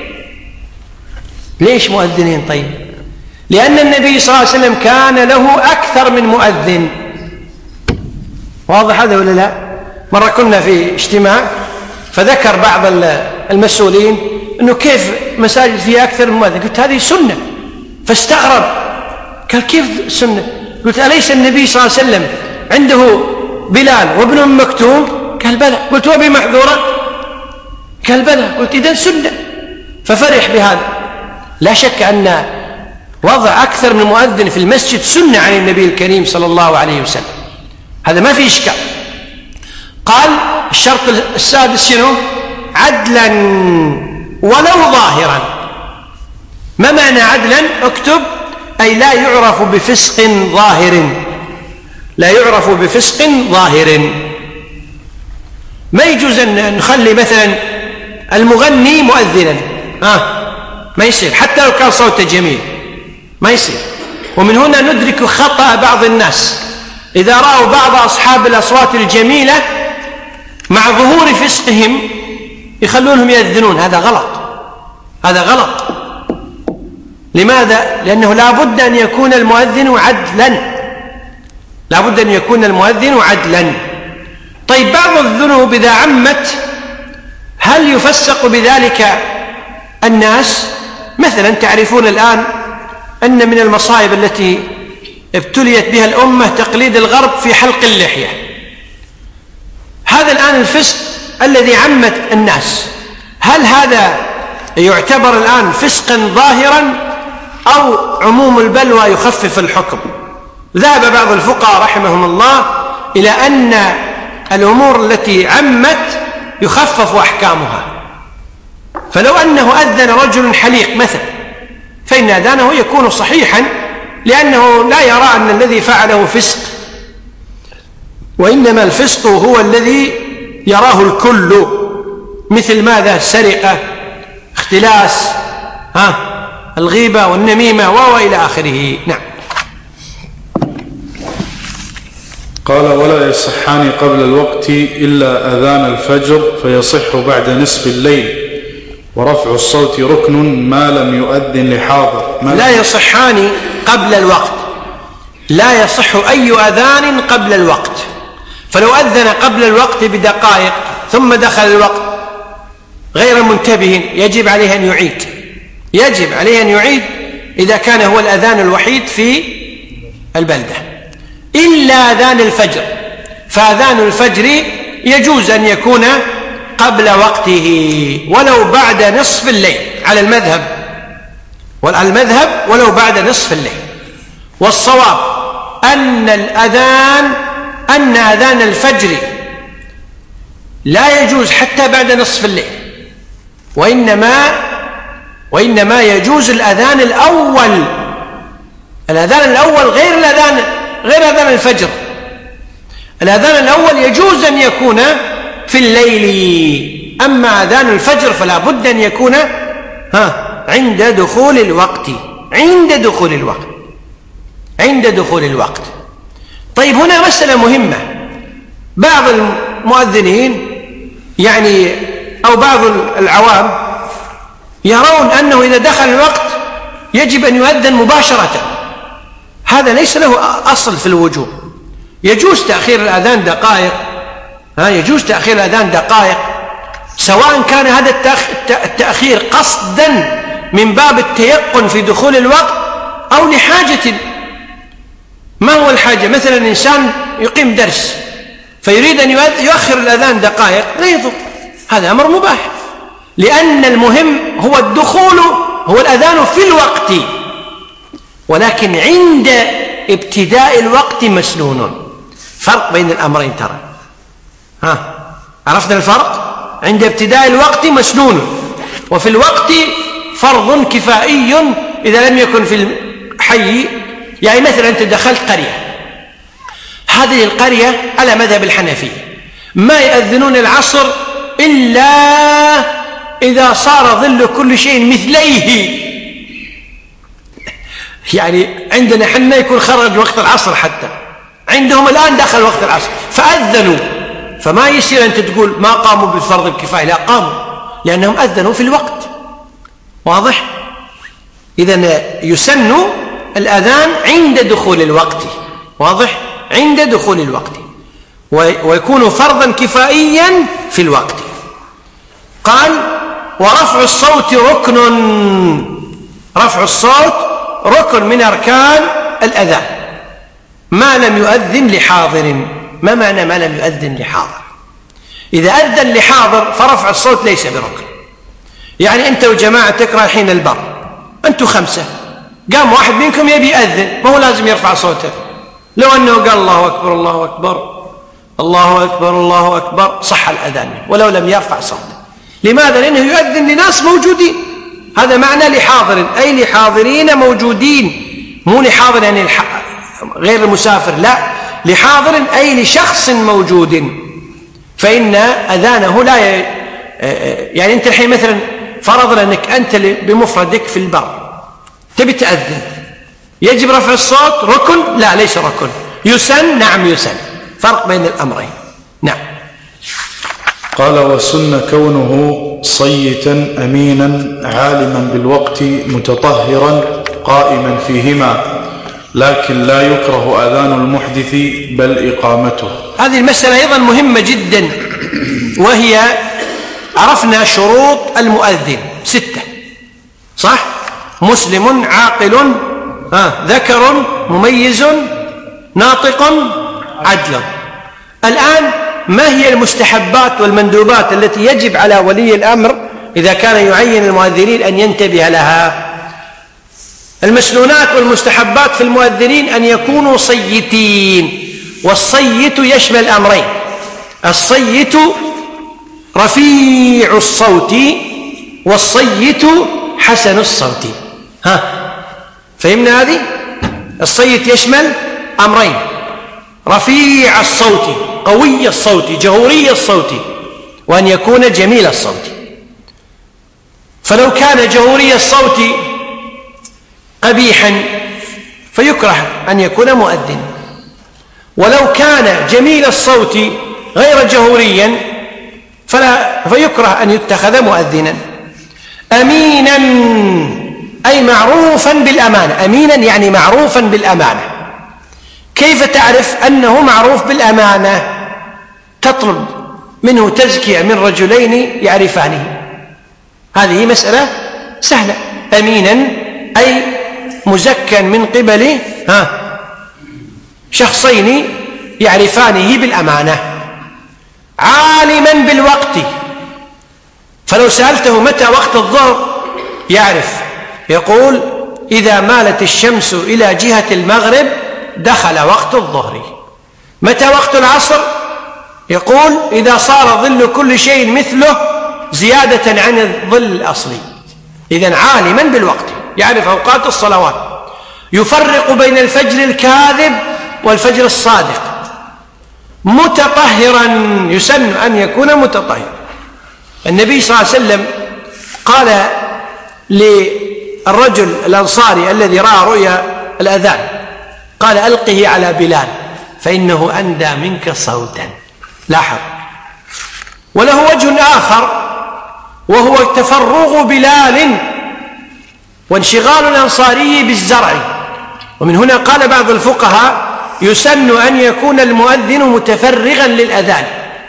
ليش مؤذنين؟ طيب لأن النبي صلى الله عليه وسلم كان له أكثر من مؤذن. واضح هذا ولا لا؟ مرة كنا في اجتماع فذكر بعض المسؤولين أنه كيف مساجد فيها أكثر من مؤذن، قلت هذه سنة، فاستغرب قال كيف سنة؟ قلت أليس النبي صلى الله عليه وسلم عنده بلال وابن أم مكتوم؟ قال بلى. قلت وبمحذورة؟ قال بلى. قلت إذن سنة. ففرح بهذا. لا شك أن وضع أكثر من مؤذن في المسجد سنة عن النبي الكريم صلى الله عليه وسلم، هذا ما في إشكال. قال الشرط السادس شنو؟ عدلا ولو ظاهرا. ما معنى عدلا؟ اكتب أي لا يعرف بفسق ظاهر، لا يعرف بفسق ظاهر. ما يجوز أن نخلي مثلا المغني مؤذنا، ما يصير حتى لو كان صوته جميل، ما يصير. ومن هنا ندرك خطأ بعض الناس إذا رأوا بعض أصحاب الأصوات الجميلة مع ظهور فسقهم يخلونهم يأذنون، هذا غلط، هذا غلط. لماذا؟ لأنه لا بد أن يكون المؤذن عدلا، لا بد أن يكون المؤذن عدلا. طيب بعض الذنوب إذا عمت هل يفسق بذلك الناس؟ مثلا تعرفون الآن أن من المصائب التي ابتليت بها الأمة تقليد الغرب في حلق اللحية. هذا الآن الفسق الذي عمت الناس، هل هذا يعتبر الآن فسقا ظاهرا أو عموم البلوى يخفف الحكم؟ ذهب بعض الفقهاء رحمهم الله إلى أن الأمور التي عمت يخفف أحكامها. فلو أنه أذن رجل حليق مثلا فإن أذانه يكون صحيحا، لأنه لا يرى أن الذي فعله فسق، وإنما الفسق هو الذي يراه الكل، مثل ماذا؟ السرقة، اختلاس، الغيبة والنميمة وإلى آخره. نعم. قال ولا يصحان قبل الوقت إلا أذان الفجر فيصح بعد نصف الليل، ورفع الصوت ركن ما لم يؤذن لحاضر. لا يصحان قبل الوقت، لا يصح أي أذان قبل الوقت. فلو أذن قبل الوقت بدقائق ثم دخل الوقت غير منتبه يجب عليه أن يعيد، يجب عليه أن يعيد إذا كان هو الأذان الوحيد في البلدة، إلا أذان الفجر. فأذان الفجر يجوز أن يكون قبل وقته ولو بعد نصف الليل على المذهب، ولو بعد نصف الليل. والصواب أن أذان الفجر لا يجوز حتى بعد نصف الليل، وإنما يجوز الأذان الأول. الأذان الأول غير أذان الفجر. الأذان الأول يجوز أن يكون في الليل، أما أذان الفجر فلا بد أن يكون عند دخول الوقت، عند دخول الوقت. طيب هنا مسألة مهمة، بعض المؤذنين أو بعض العوام يرون أنه إذا دخل الوقت يجب أن يؤذن مباشرة. هذا ليس له أصل في الوجوب. يجوز تأخير الأذان دقائق، يجوز تأخير الأذان دقائق، سواء كان هذا التأخير قصدا من باب التيقن في دخول الوقت أو لحاجة. ما هو الحاجة؟ مثلا إنسان يقيم درس فيريد أن يؤخر الأذان دقائق، لا يضر، هذا أمر مباح، لأن المهم هو الدخول، هو الأذان في الوقت، ولكن عند ابتداء الوقت مسنون. فرق بين الأمرين ترى، عرفنا الفرق؟ عند ابتداء الوقت مسنون، وفي الوقت فرض كفائي إذا لم يكن في الحي. يعني مثلا أنت دخلت قرية، هذه القرية على مذهب الحنفية ما يأذنون العصر إلا إذا صار ظل كل شيء مثليه. يعني عندنا حنا يكون خرج وقت العصر، حتى عندهم الآن دخل وقت العصر فأذنوا، فما يصير أنت تقول ما قاموا بالفرض الكفاية، لا، قاموا لأنهم أذنوا في الوقت. واضح؟ إذن يسن الأذان عند دخول الوقت. واضح؟ عند دخول الوقت. ويكون فرضا كفائيا في الوقت. قال ورفع الصوت ركن، رفع الصوت ركن من أركان الأذان ما لم يؤذن لحاضر. ما معنى ما لم يؤذن لحاضر؟ إذا أذن لحاضر فرفع الصوت ليس بركن. يعني أنت وجماعة تقرأ حين البر، أنتم 5، قام واحد منكم يبي يأذن، ما هو لازم يرفع صوته. لو أنه قال الله أكبر الله أكبر الله أكبر الله أكبر صح الأذان ولو لم يرفع صوته. لماذا؟ لأنه يؤذن لناس موجودين. هذا معنى لحاضر، أي لحاضرين موجودين، مو لحاضر يعني غير المسافر، لا، لحاضر أي لشخص موجود. فإن أذانه لا يعني أنت الحين مثلا فرضنا أنك أنت بمفردك في البر تبي تأذن، يجب رفع الصوت ركن؟ لا، ليس ركن. يسن؟ نعم يسن. فرق بين الأمرين. نعم. قال وسن كونه صيتا أمينا عالما بالوقت متطهرا قائما فيهما، لكن لا يكره أذان المحدث بل إقامته. هذه المسألة أيضا مهمة جدا، وهي عرفنا شروط المؤذن 6 صح؟ مسلم عاقل ذكر مميز ناطق عدل. الآن ما هي المستحبات والمندوبات التي يجب على ولي الأمر إذا كان يعين المؤذنين أن ينتبه لها؟ المسنونات والمستحبات في المؤذنين أن يكونوا صيتين، والصيت يشمل أمرين: الصيت رفيع الصوت، والصيت حسن الصوت. فهمنا هذه؟ الصيت يشمل أمرين: رفيع الصوت قوي الصوت جهوري الصوت، وأن يكون جميل الصوت. فلو كان جهوري الصوت قبيحا فيكره أن يكون مؤذن، ولو كان جميل الصوت غير جهوريا فيكره أن يتخذ مؤذنا. أمينا أي معروفا بالأمانة. أمينا يعني معروفا بالأمانة. كيف تعرف أنه معروف بالأمانة؟ تطلب منه تزكية من رجلين يعرفانه، هذه مسألة سهلة. أمينا أي مزكى من قبل شخصين يعرفانه بالأمانة. عالما بالوقت، فلو سألته متى وقت الظهر يعرف، يقول إذا مالت الشمس إلى جهة المغرب دخل وقت الظهر. متى وقت العصر؟ يقول إذا صار ظل كل شيء مثله زيادة عن الظل الأصلي. إذن عالما بالوقت، يعرف أوقات الصلوات، يفرق بين الفجر الكاذب والفجر الصادق. متطهرا، يسن أن يكون متطهرا. النبي صلى الله عليه وسلم قال للرجل الأنصاري الذي رأى رؤيا الأذان، قال ألقه على بلال فإنه أندى منك صوتا. لاحظ. وله وجه آخر وهو تفرغ بلال وانشغال الأنصاري بالزرع. ومن هنا قال بعض الفقهاء يسن أن يكون المؤذن متفرغا للأذان،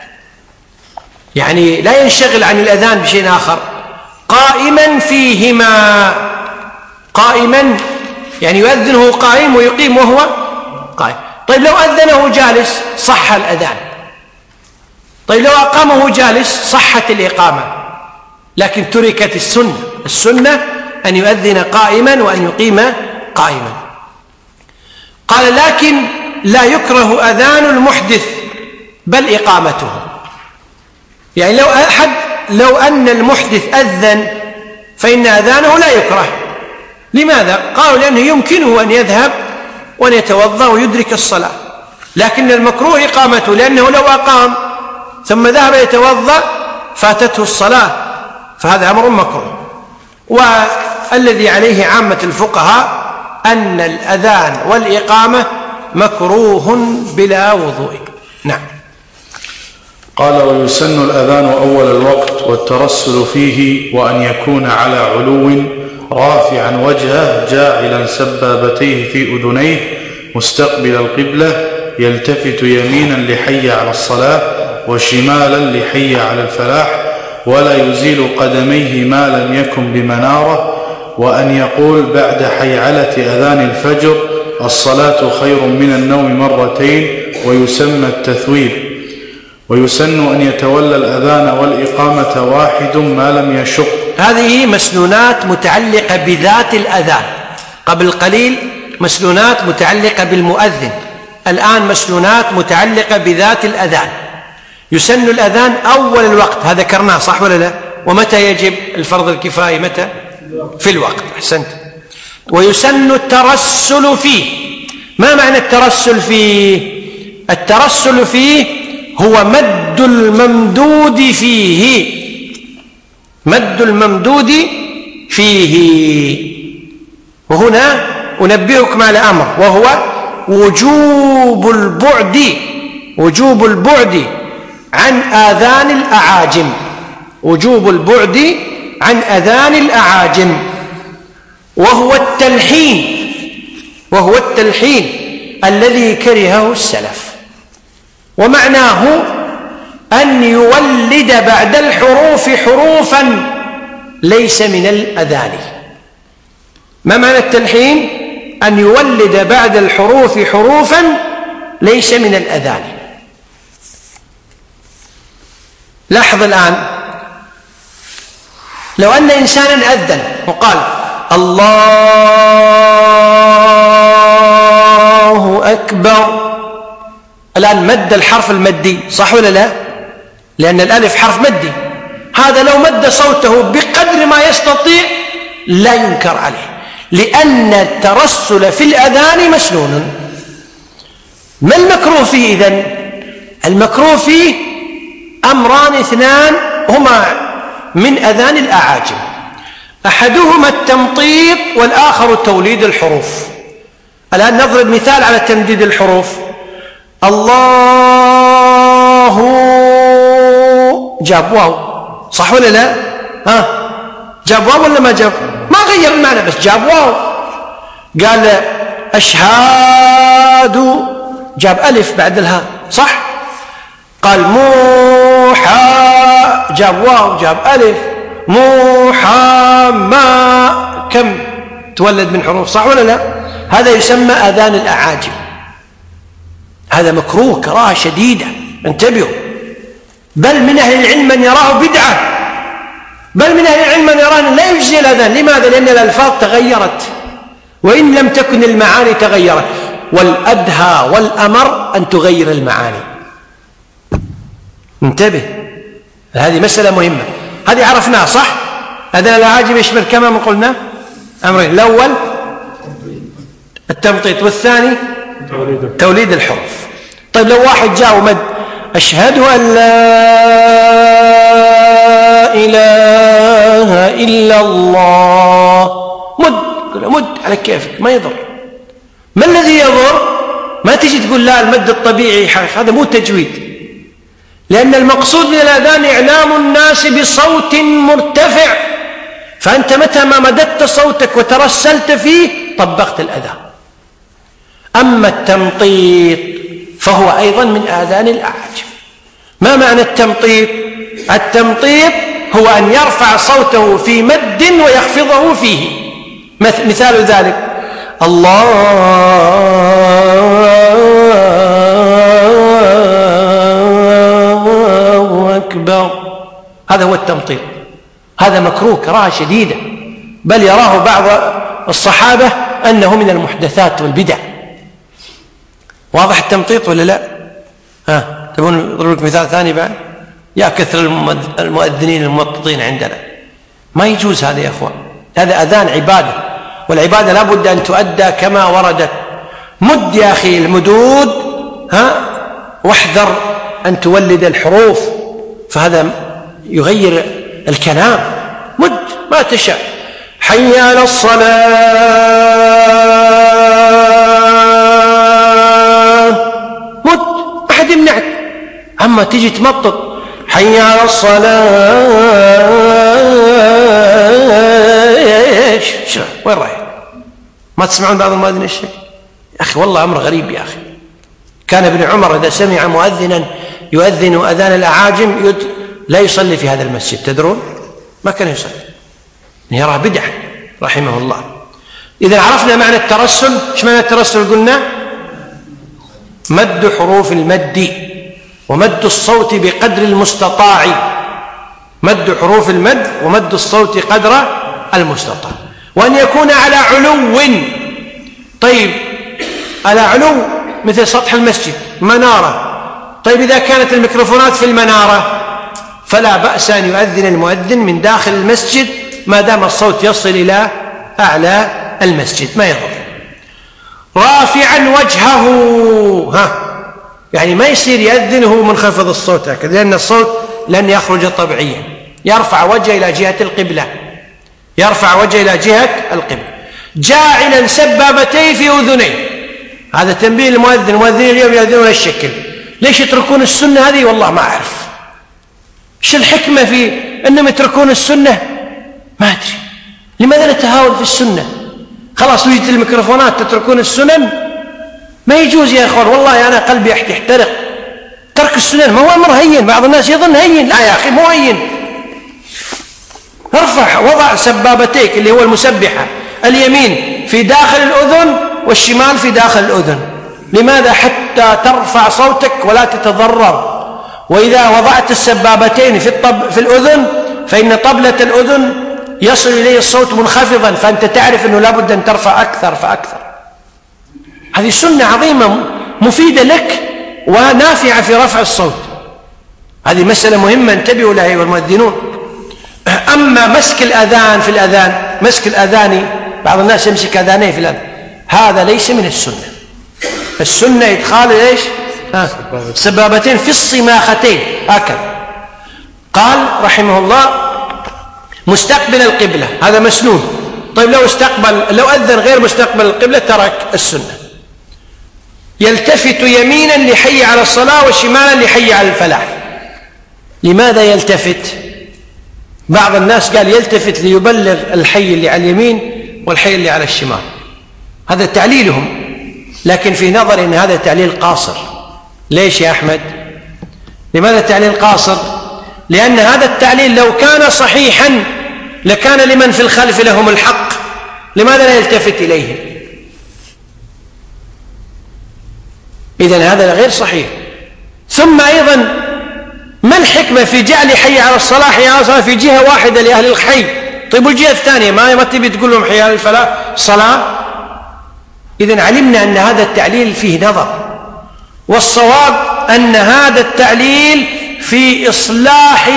يعني لا ينشغل عن الأذان بشيء آخر. قائما فيهما، قائما يعني يؤذنه قائم ويقيم وهو قائم. طيب لو أذنه جالس صح الأذان، طيب لو أقامه جالس صحت الإقامة، لكن تركت السنة. السنة أن يؤذن قائما وأن يقيم قائما. قال لكن لا يكره أذان المحدث بل إقامته. يعني لو أن المحدث أذن فإن أذانه لا يكره. لماذا؟ قالوا لأنه يمكنه أن يذهب وأن يتوضأ ويدرك الصلاة، لكن المكروه إقامته، لأنه لو أقام ثم ذهب يتوضأ فاتته الصلاة، فهذا أمر مكروه. والذي عليه عامة الفقهاء أن الأذان والإقامة مكروه بلا وضوء. نعم. قال ويسن الأذان أول الوقت والترسل فيه، وأن يكون على علو رافعا وجهه جاعلا سبابتيه في أذنيه مستقبل القبلة يلتفت يمينا لحي على الصلاة وشمالا لحي على الفلاح، ولا يزيل قدميه ما لم يكن بمنارة، وأن يقول بعد حيعلة أذان الفجر الصلاة خير من النوم مرتين، ويسمى التثويب، ويسن أن يتولى الأذان والإقامة واحد ما لم يشق. هذه مسنونات متعلقة بذات الأذان. قبل قليل مسنونات متعلقة بالمؤذن، الآن مسنونات متعلقة بذات الأذان. يسن الأذان أول الوقت، هذا ذكرناه صح ولا لا؟ ومتى يجب الفرض الكفاية؟ متى؟ في الوقت، أحسنت. ويسن الترسل فيه. ما معنى الترسل فيه؟ الترسل فيه هو مد الممدود فيه، مد الممدود فيه. وهنا أنبهكم على أمر، وهو وجوب البعد عن آذان الأعاجم، وجوب البعد عن أذان الأعاجم، وهو التلحين الذي كرهه السلف. ومعناه أن يولد بعد الحروف حروفا ليس من الأذان. ما معنى التلحين؟ أن يولد بعد الحروف حروفا ليس من الأذان. لاحظ الآن، لو أن إنسانا أذن وقال الله أكبر، الآن مد الحرف المدي صح ولا لا؟ لأن الألف حرف مدي، هذا لو مد صوته بقدر ما يستطيع لا ينكر عليه، لأن الترسل في الأذان مسنون. ما المكروه فيه إذن؟ المكروه فيه أمران اثنان هما من أذان الأعاجم، أحدهما التمطيط والآخر توليد الحروف. الآن نضرب مثال على تمديد الحروف. الله جاب واو صح ولا لا؟ جاب واو ولا ما جاب؟ ما غير المعنى، بس جاب واو. قال أشهاد، جاب ألف بعد الهاء صح؟ قال موحى، جاب واو جاب ألف. محمى، كم تولد من حروف صح ولا لا؟ هذا يسمى أذان الأعاجم، هذا مكروه كراهة شديدة، انتبهوا. بل من أهل العلم من يراه بدعة، بل من أهل العلم من يراه لا يجزي الأذان. لماذا؟ لأن الألفاظ تغيرت، وإن لم تكن المعاني تغيرت، والأدهى والأمر أن تغير المعاني. انتبه، هذه مسألة مهمة، هذه عرفناها صح؟ أذان الأعاجم يشمل كما ما قلنا أمرين، الأول التمطيط، والثاني توليد الحروف. طيب لو واحد جاء ومد أشهد أن لا إله إلا الله، مد على كيفك ما يضر. ما الذي يضر؟ ما تجي تقول لا المد الطبيعي، هذا مو تجويد، لأن المقصود من الأذان إعلام الناس بصوت مرتفع، فأنت متى ما مددت صوتك وترسلت فيه طبقت الأذان. أما التمطيط فهو أيضا من آذان الأعاجم. ما معنى التمطيط؟ التمطيط هو أن يرفع صوته في مد ويخفضه فيه. مثال ذلك الله أكبر، هذا هو التمطيط. هذا مكروه كراهة شديدة، بل يراه بعض الصحابة أنه من المحدثات والبدع. واضح التمطيط ولا لا؟ تبون أضرب لك مثال ثاني بعد؟ يا كثر المؤذنين الممططين عندنا، ما يجوز هذا يا أخوان. هذا أذان عبادة، والعبادة لا بد أن تؤدى كما وردت. مد يا أخي المدود، واحذر أن تولد الحروف، فهذا يغير الكلام. مد ما تشاء. حي على الصلاة، مد أحد يمنعك. أما تيجي تمطط حي على الصلاة، ايش وين رايح؟ ما تسمعون بعض المؤذنين الشيء؟ يا أخي والله أمر غريب يا أخي. كان ابن عمر إذا سمع مؤذنا يؤذن أذان الأعاجم لا يصلي في هذا المسجد، تدرون؟ ما كان يصلي، يرى بدعة رحمه الله. إذا عرفنا معنى الترسل. إيش معنى الترسل؟ قلنا مد حروف المد ومد الصوت بقدر المستطاع، مد حروف المد ومد الصوت قدر المستطاع، وأن يكون على علو. طيب على علو مثل سطح المسجد، منارة. طيب إذا كانت الميكروفونات في المنارة فلا بأس أن يؤذن المؤذن من داخل المسجد ما دام الصوت يصل إلى أعلى المسجد، ما يضر. رافعا وجهه، يعني ما يصير يؤذنه منخفض الصوت هكذا، لأن الصوت لن يخرج طبيعيا. يرفع وجهه إلى جهة القبلة، يرفع وجهه إلى جهة القبلة. جاعلا سبابتيه في أذنيه، هذا تنبيه للمؤذن. المؤذنين اليوم يؤذنون الشكل، ليش يتركون السنة هذه؟ والله ما أعرف إيش الحكمة في أنهم يتركون السنة، ما أدري لماذا نتهاون في السنة. خلاص وجدت الميكروفونات تتركون السنن، ما يجوز يا أخوان. والله أنا قلبي يحترق. ترك السنن ما هو أمر هين، بعض الناس يظن هين، لا يا أخي مو هين. ارفع، وضع سبابتيك اللي هو المسبحة، اليمين في داخل الأذن والشمال في داخل الأذن. لماذا؟ حتى ترفع صوتك ولا تتضرر. وإذا وضعت السبابتين في الأذن فإن طبلة الأذن يصل إليه الصوت منخفضا، فأنت تعرف أنه لابد أن ترفع أكثر فأكثر. هذه سنة عظيمة مفيدة لك ونافعة في رفع الصوت. هذه مسألة مهمة انتبهوا لها أيها المؤذنون. أما مسك الأذان في الأذان، مسك الأذان، بعض الناس يمسك أذانيه في الأذان، هذا ليس من السنة. السنة إدخال إيش؟ سبابتين في الصماختين هكذا. قال رحمه الله مستقبل القبلة، هذا مسنون. طيب لو أذن غير مستقبل القبلة ترك السنة. يلتفت يمينا لحي على الصلاة وشمالا لحي على الفلاح. لماذا يلتفت؟ بعض الناس قال يلتفت ليبلغ الحي اللي على اليمين والحي اللي على الشمال، هذا تعليلهم، لكن في نظري أن هذا تعليل قاصر. ليش يا أحمد؟ لماذا تعليل قاصر؟ لأن هذا التعليل لو كان صحيحا لكان لمن في الخلف لهم الحق، لماذا لا يلتفت إليهم؟ إذن هذا غير صحيح. ثم أيضا ما الحكمة في جعل حي على الصلاة حي على الصلاة في جهة واحدة لأهل الحي؟ طيب والجهة الثانية ما تبي تقول لهم حي على الفلاح صلاة؟ إذن علمنا أن هذا التعليل فيه نظر، والصواب أن هذا التعليل في إصلاح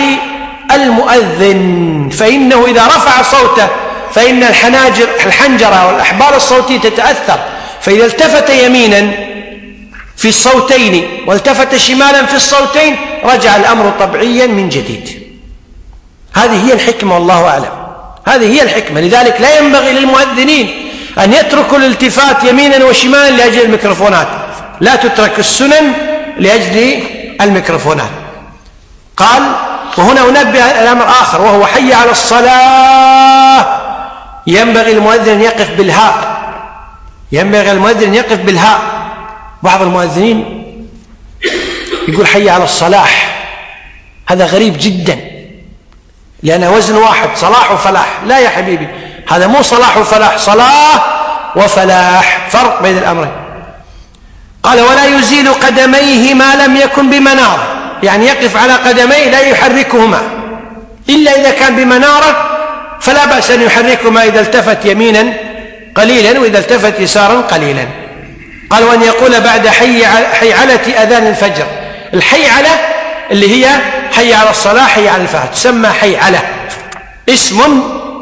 المؤذن، فإنه إذا رفع صوته فإن الحنجرة والأحبال الصوتية تتأثر، فإذا التفت يمينا في الصوتين والتفت شمالا في الصوتين رجع الأمر طبيعيا من جديد. هذه هي الحكمة والله أعلم، هذه هي الحكمة. لذلك لا ينبغي للمؤذنين أن يتركوا الالتفات يمينا وشمالا لأجل الميكروفونات، لا تترك السنن لأجل الميكروفونات. قال وهنا أنبه على أمر آخر وهو حي على الصلاة. ينبغي المؤذن أن يقف بالهاء، ينبغي المؤذن أن يقف بالهاء. بعض المؤذنين يقول حي على الصلاح، هذا غريب جدا لأنه وزن واحد، صلاح وفلاح. لا يا حبيبي، هذا مو صلاح وفلاح، صلاة وفلاح، فرق بين الأمرين. قال ولا يزيل قدميه ما لم يكن بمنارة، يعني يقف على قدميه لا يحركهما إلا إذا كان بمنارة، فلا بأس أن يحركهما إذا التفت يمينا قليلا وإذا التفت يسارا قليلا. قال وأن يقول بعد حيعلة أذان الفجر. الحيعلة اللي هي حي على الصلاة حي على الفلاح تسمى حيعلة، اسم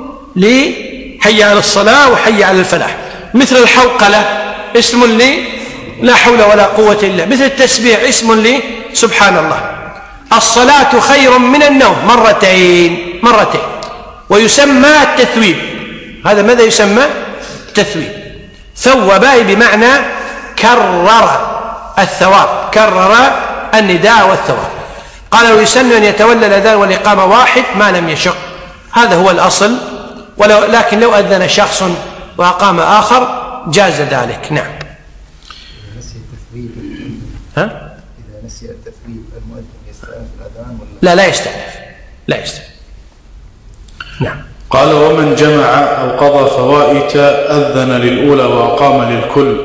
لحي على الصلاة وحي على الفلاح. مثل الحوقلة اسم لي لا حول ولا قوة إلا، مثل التسبيح اسم لي سبحان الله. الصلاة خير من النوم مرتين، ويسمى التثويب. هذا ماذا يسمى؟ تثويب. ثوب بمعنى كرر الثواب، كرر النداء والثواب. قال ويسن أن يتولى الأذان والإقامة واحد ما لم يشق، هذا هو الأصل. لكن لو أذن شخص وأقام آخر جاز ذلك. نعم. ها؟ إذا نسي التثويب المؤذن يستأنف الأذان ولا؟ لا يستأنف. نعم. قال: ومن جمع أو قضى فوائت أذن للأولى وأقام للكل.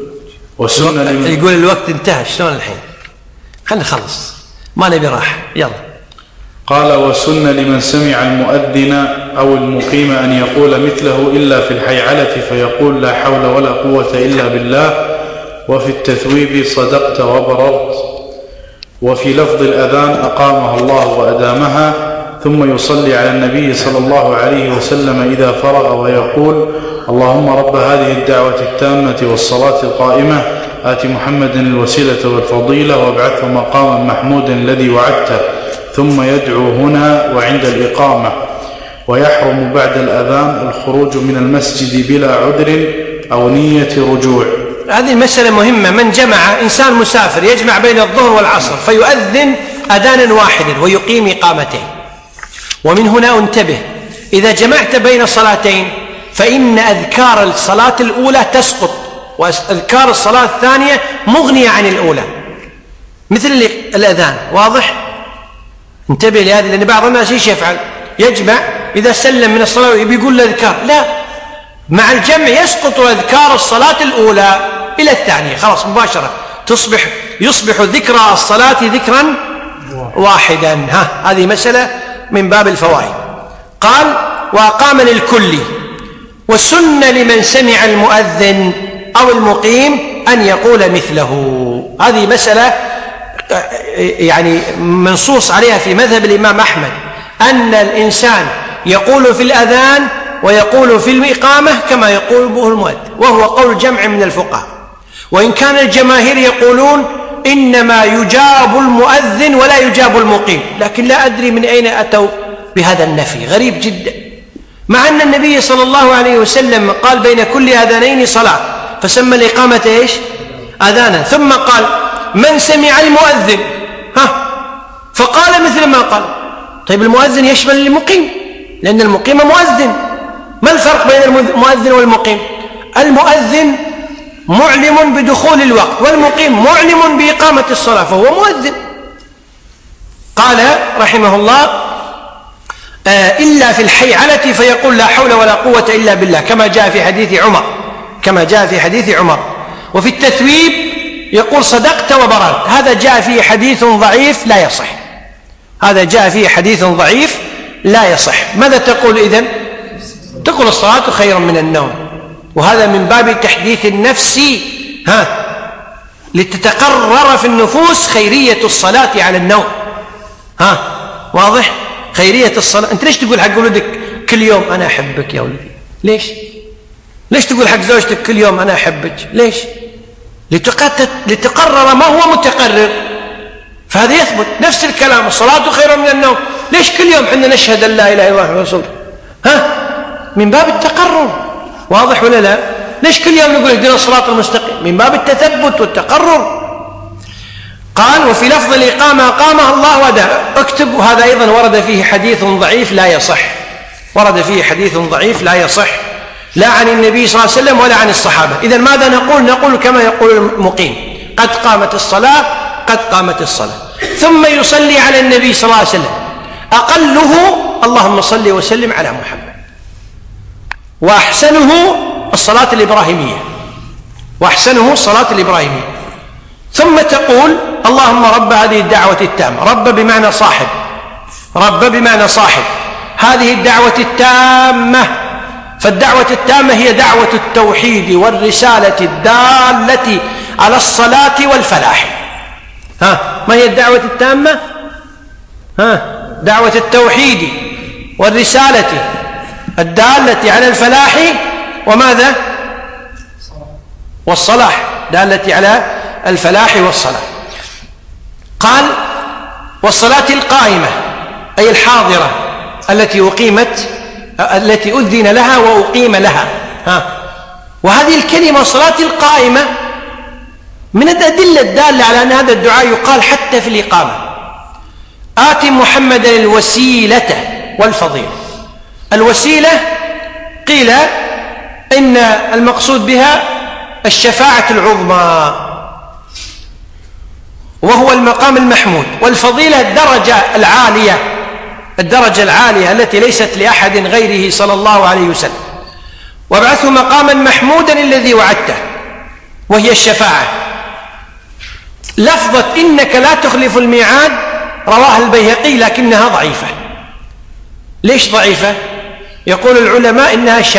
وسنة يقول الوقت انتهى، شلون الحين؟ خلينا نخلص، ما نبي راحة، يلا. قال: وسن لمن سمع المؤذن أو المقيم أن يقول مثله إلا في الحيعلة فيقول لا حول ولا قوة إلا بالله، وفي التثويب صدقت وبررت، وفي لفظ الأذان أقامها الله وأدامها، ثم يصلي على النبي صلى الله عليه وسلم إذا فرغ ويقول: اللهم رب هذه الدعوة التامة والصلاة القائمة آت محمد الوسيلة والفضيلة وابعثه مقاما محمودا الذي وعدته، ثم يدعو هنا وعند الإقامة. ويحرم بعد الأذان الخروج من المسجد بلا عذر أو نية رجوع. هذه المسألة مهمة. من جمع، إنسان مسافر يجمع بين الظهر والعصر فيؤذن أذانا واحدا ويقيم إقامتين، ومن هنا انتبه، إذا جمعت بين صلاتين فإن أذكار الصلاة الأولى تسقط، وأذكار الصلاة الثانية مغنية عن الأولى، مثل الأذان. واضح؟ انتبه لهذا، لأن بعض الناس ايش يفعل؟ يجمع، إذا سلم من الصلاة بيقول الأذكار، لا، مع الجمع يسقط أذكار الصلاة الأولى إلى الثانية، خلاص مباشرة يصبح ذكر الصلاة ذكرا واحدا. هذه مسألة من باب الفوائد. قال: وأقام للكل. وسن لمن سمع المؤذن أو المقيم أن يقول مثله. هذه مسألة يعني منصوص عليها في مذهب الإمام أحمد، أن الإنسان يقول في الأذان ويقول في الإقامة كما يقول به المؤذن، وهو قول جمع من الفقهاء. وإن كان الجماهير يقولون إنما يجاب المؤذن ولا يجاب المقيم، لكن لا أدري من أين أتوا بهذا النفي، غريب جدا، مع أن النبي صلى الله عليه وسلم قال بين كل أذانين صلاة، فسمى الإقامة إيش؟ أذانا، ثم قال من سمع المؤذن فقال مثل ما قال. طيب المؤذن يشمل المقيم، لأن المقيم مؤذن. ما الفرق بين المؤذن والمقيم؟ المؤذن معلم بدخول الوقت، والمقيم معلم بإقامة الصلاة، فهو مؤذن. قال رحمه الله: إلا في الحيعلة فيقول لا حول ولا قوة إلا بالله، كما جاء في حديث عمر. وفي التثويب يقول صدقت وبررت، هذا جاء فيه حديث ضعيف لا يصح. ماذا تقول إذن؟ تقول الصلاة خير من النوم، وهذا من باب تحديث النفس لتتقرر في النفوس خيرية الصلاة على النوم. واضح؟ خيرية الصلاة. أنت ليش تقول حق ولدك كل يوم أنا أحبك يا ولدي؟ ليش تقول حق زوجتك كل يوم أنا أحبك؟ ليش؟ لتقرر ما هو متقرر، فهذا يثبت. نفس الكلام، الصلاة خير من النوم. ليش كل يوم حنا نشهد أن لا إله إلا الله محمد رسول الله؟ من باب التقرر. واضح ولا لا؟ ليش كل يوم نقول اهدنا الصراط المستقيم؟ من باب التثبت والتقرر. قال: وفي لفظ الإقامة أقامها الله وأدامها. اكتب، وهذا أيضا ورد فيه حديث ضعيف لا يصح، لا عن النبي صلى الله عليه وسلم ولا عن الصحابة. إذن ماذا نقول كما يقول المقيم: قد قامت الصلاة، ثم يصلي على النبي صلى الله عليه وسلم، أقله اللهم صل وسلم على محمد، وأحسنه الصلاة الإبراهيمية، ثم تقول اللهم رب هذه الدعوة التامة. رب بمعنى صاحب هذه الدعوة التامة، فالدعوة التامة هي دعوة التوحيد والرسالة الدالة على الصلاة والفلاح. ما هي الدعوة التامة؟ دعوة التوحيد والرسالة الدالة على الفلاح، وماذا؟ والصلاح، دالة على الفلاح والصلاح. قال: والصلاة القائمة أي الحاضرة التي أذن لها وأقيم لها. وهذه الكلمة صلاة القائمة من الأدلة الدالة على أن هذا الدعاء يقال حتى في الإقامة. آت محمدا الوسيلة والفضيلة. الوسيلة قيل إن المقصود بها الشفاعة العظمى، وهو المقام المحمود. والفضيلة الدرجة العالية التي ليست لأحد غيره صلى الله عليه وسلم. وابعثه مقاما محمودا الذي وعدته، وهي الشفاعة. لفظة إنك لا تخلف الميعاد رواها البيهقي لكنها ضعيفة. ليش ضعيفة؟ يقول العلماء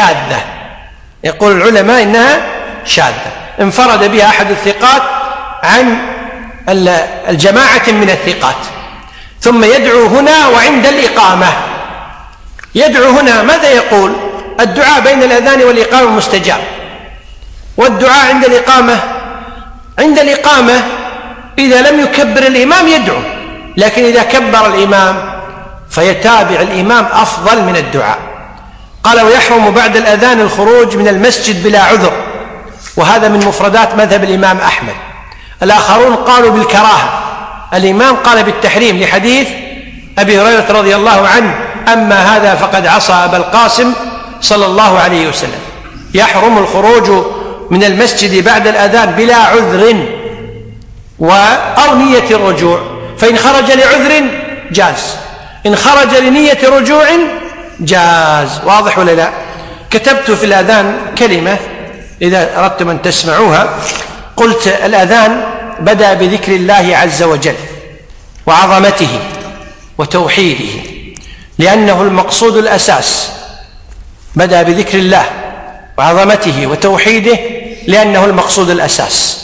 إنها شاذة، انفرد بها أحد الثقات عن الجماعة من الثقات. ثم يدعو هنا وعند الإقامة. يدعو هنا ماذا يقول؟ الدعاء بين الأذان والإقامة مستجاب. والدعاء عند الإقامة إذا لم يكبر الإمام يدعو، لكن إذا كبر الإمام فيتابع الإمام أفضل من الدعاء. قال: ويحرم بعد الأذان الخروج من المسجد بلا عذر، وهذا من مفردات مذهب الإمام أحمد. الآخرون قالوا بالكراهة، الإمام قال بالتحريم لحديث أبي هريرة رضي الله عنه: أما هذا فقد عصى أبا القاسم صلى الله عليه وسلم. يحرم الخروج من المسجد بعد الأذان بلا عذر أو نية الرجوع، فإن خرج لعذر جاز، إن خرج لنية رجوع جاز. واضح ولا لا؟ كتبت في الأذان كلمة إذا أردتم أن تسمعوها. قلت: الأذان بدأ بذكر الله عز وجل وعظمته وتوحيده، لأنه المقصود الأساس. بدأ بذكر الله وعظمته وتوحيده لأنه المقصود الأساس،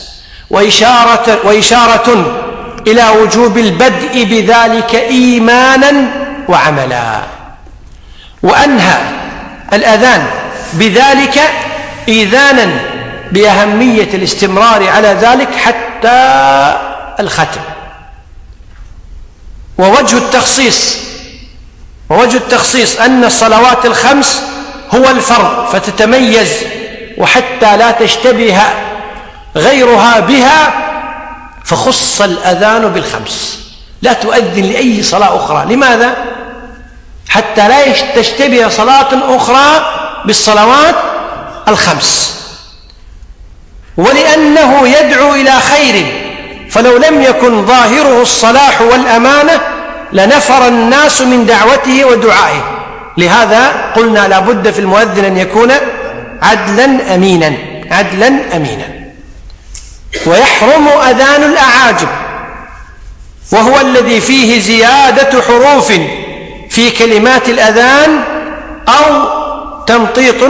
وإشارة إلى وجوب البدء بذلك إيمانا وعملا. وأنهى الأذان بذلك إيذانا بأهمية الاستمرار على ذلك حتى الختم. ووجه التخصيص أن الصلوات الخمس هو الفرض فتتميز، وحتى لا تشتبه غيرها بها فخص الأذان بالخمس، لا تؤذن لأي صلاة أخرى. لماذا؟ حتى لا تشتبه صلاة أخرى بالصلوات الخمس، ولأنه يدعو إلى خير، فلو لم يكن ظاهره الصلاح والأمانة لنفر الناس من دعوته ودعائه. لهذا قلنا لا بد في المؤذن أن يكون عدلا أمينا. ويحرم أذان الأعاجم، وهو الذي فيه زيادة حروف في كلمات الأذان أو تمطيط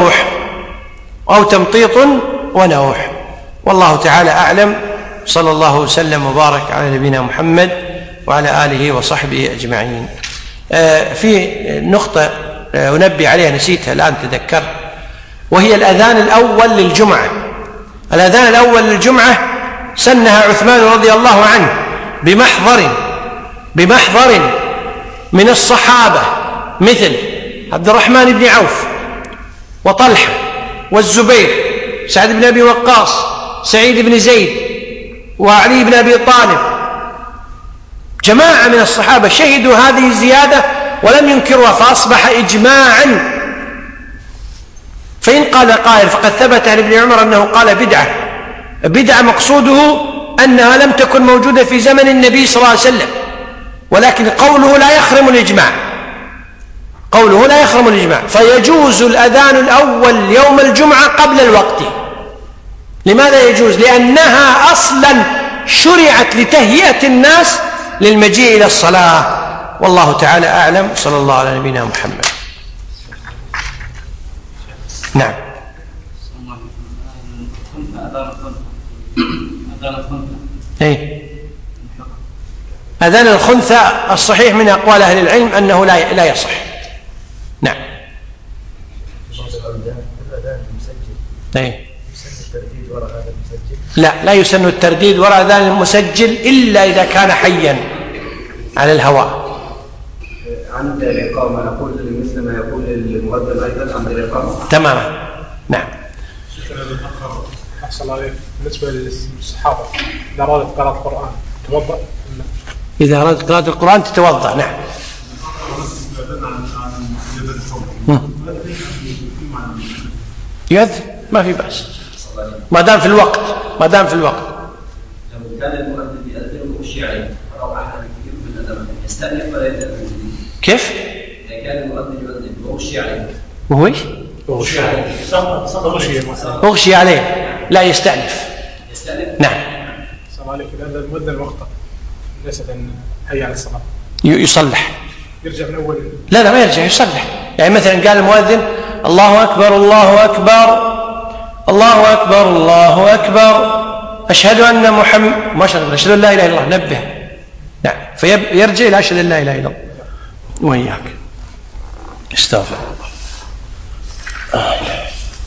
ونوح. والله تعالى أعلم. صلى الله وسلم وبارك على نبينا محمد وعلى آله وصحبه أجمعين. في نقطة أنبه عليها نسيتها الآن تذكرت، وهي الأذان الأول للجمعة. الأذان الأول للجمعة سنها عثمان رضي الله عنه بمحضر من الصحابة مثل عبد الرحمن بن عوف وطلحة والزبير، سعد بن أبي وقاص، سعيد بن زيد، وعلي بن أبي طالب. جماعة من الصحابة شهدوا هذه الزيادة ولم ينكروها، فأصبح إجماعا. فإن قال قائل فقد ثبت عن ابن عمر أنه قال بدعة مقصوده أنها لم تكن موجودة في زمن النبي صلى الله عليه وسلم، ولكن قوله لا يخرم الإجماع، فيجوز الأذان الأول يوم الجمعة قبل الوقت. لماذا يجوز؟ لأنها أصلا شرعت لتهيئة الناس للمجيء إلى الصلاة. والله تعالى أعلم. صلى الله على نبينا محمد. نعم. أذان الخنثى الصحيح من أقوال أهل العلم أنه لا يصح. نعم. لا يسن الترديد وراء أذان المسجل إلا إذا كان حيا على الهواء. عند الإقامة نقول مثل ما يقول المؤذن أيضا عند الإقامة. تماما. نعم. أحسن عليك. بالنسبة للصحابة إذا أرادت قراءة القرآن توضأ؟ إذا أرادت قراءة القرآن تتوضأ. نعم. يذ ما في بأس ما دام في الوقت. كان المؤذن يأذن أغشي عليه أو أحد من الأدب يستأنف ولا يبدأ؟ كيف؟ إذا كان المؤذن يؤذن وأغشي عليه وهو إيش؟ أغشي عليه أغشي عليه لا يستأنف. نعم. السلام عليكم. هذا المؤذن مخطئ ليست أن هيا على الصلاة يصلح. يرجع من أول. لا ما يرجع، يصلح. يعني مثلا قال المؤذن الله أكبر الله أكبر الله أكبر الله أكبر أشهد أن محمد ما شاء أشهد أن لا إله إلا الله، نبه. نعم، فيرجع إلى أشهد أن لا إله إلا الله. وإياك. استغفر الله.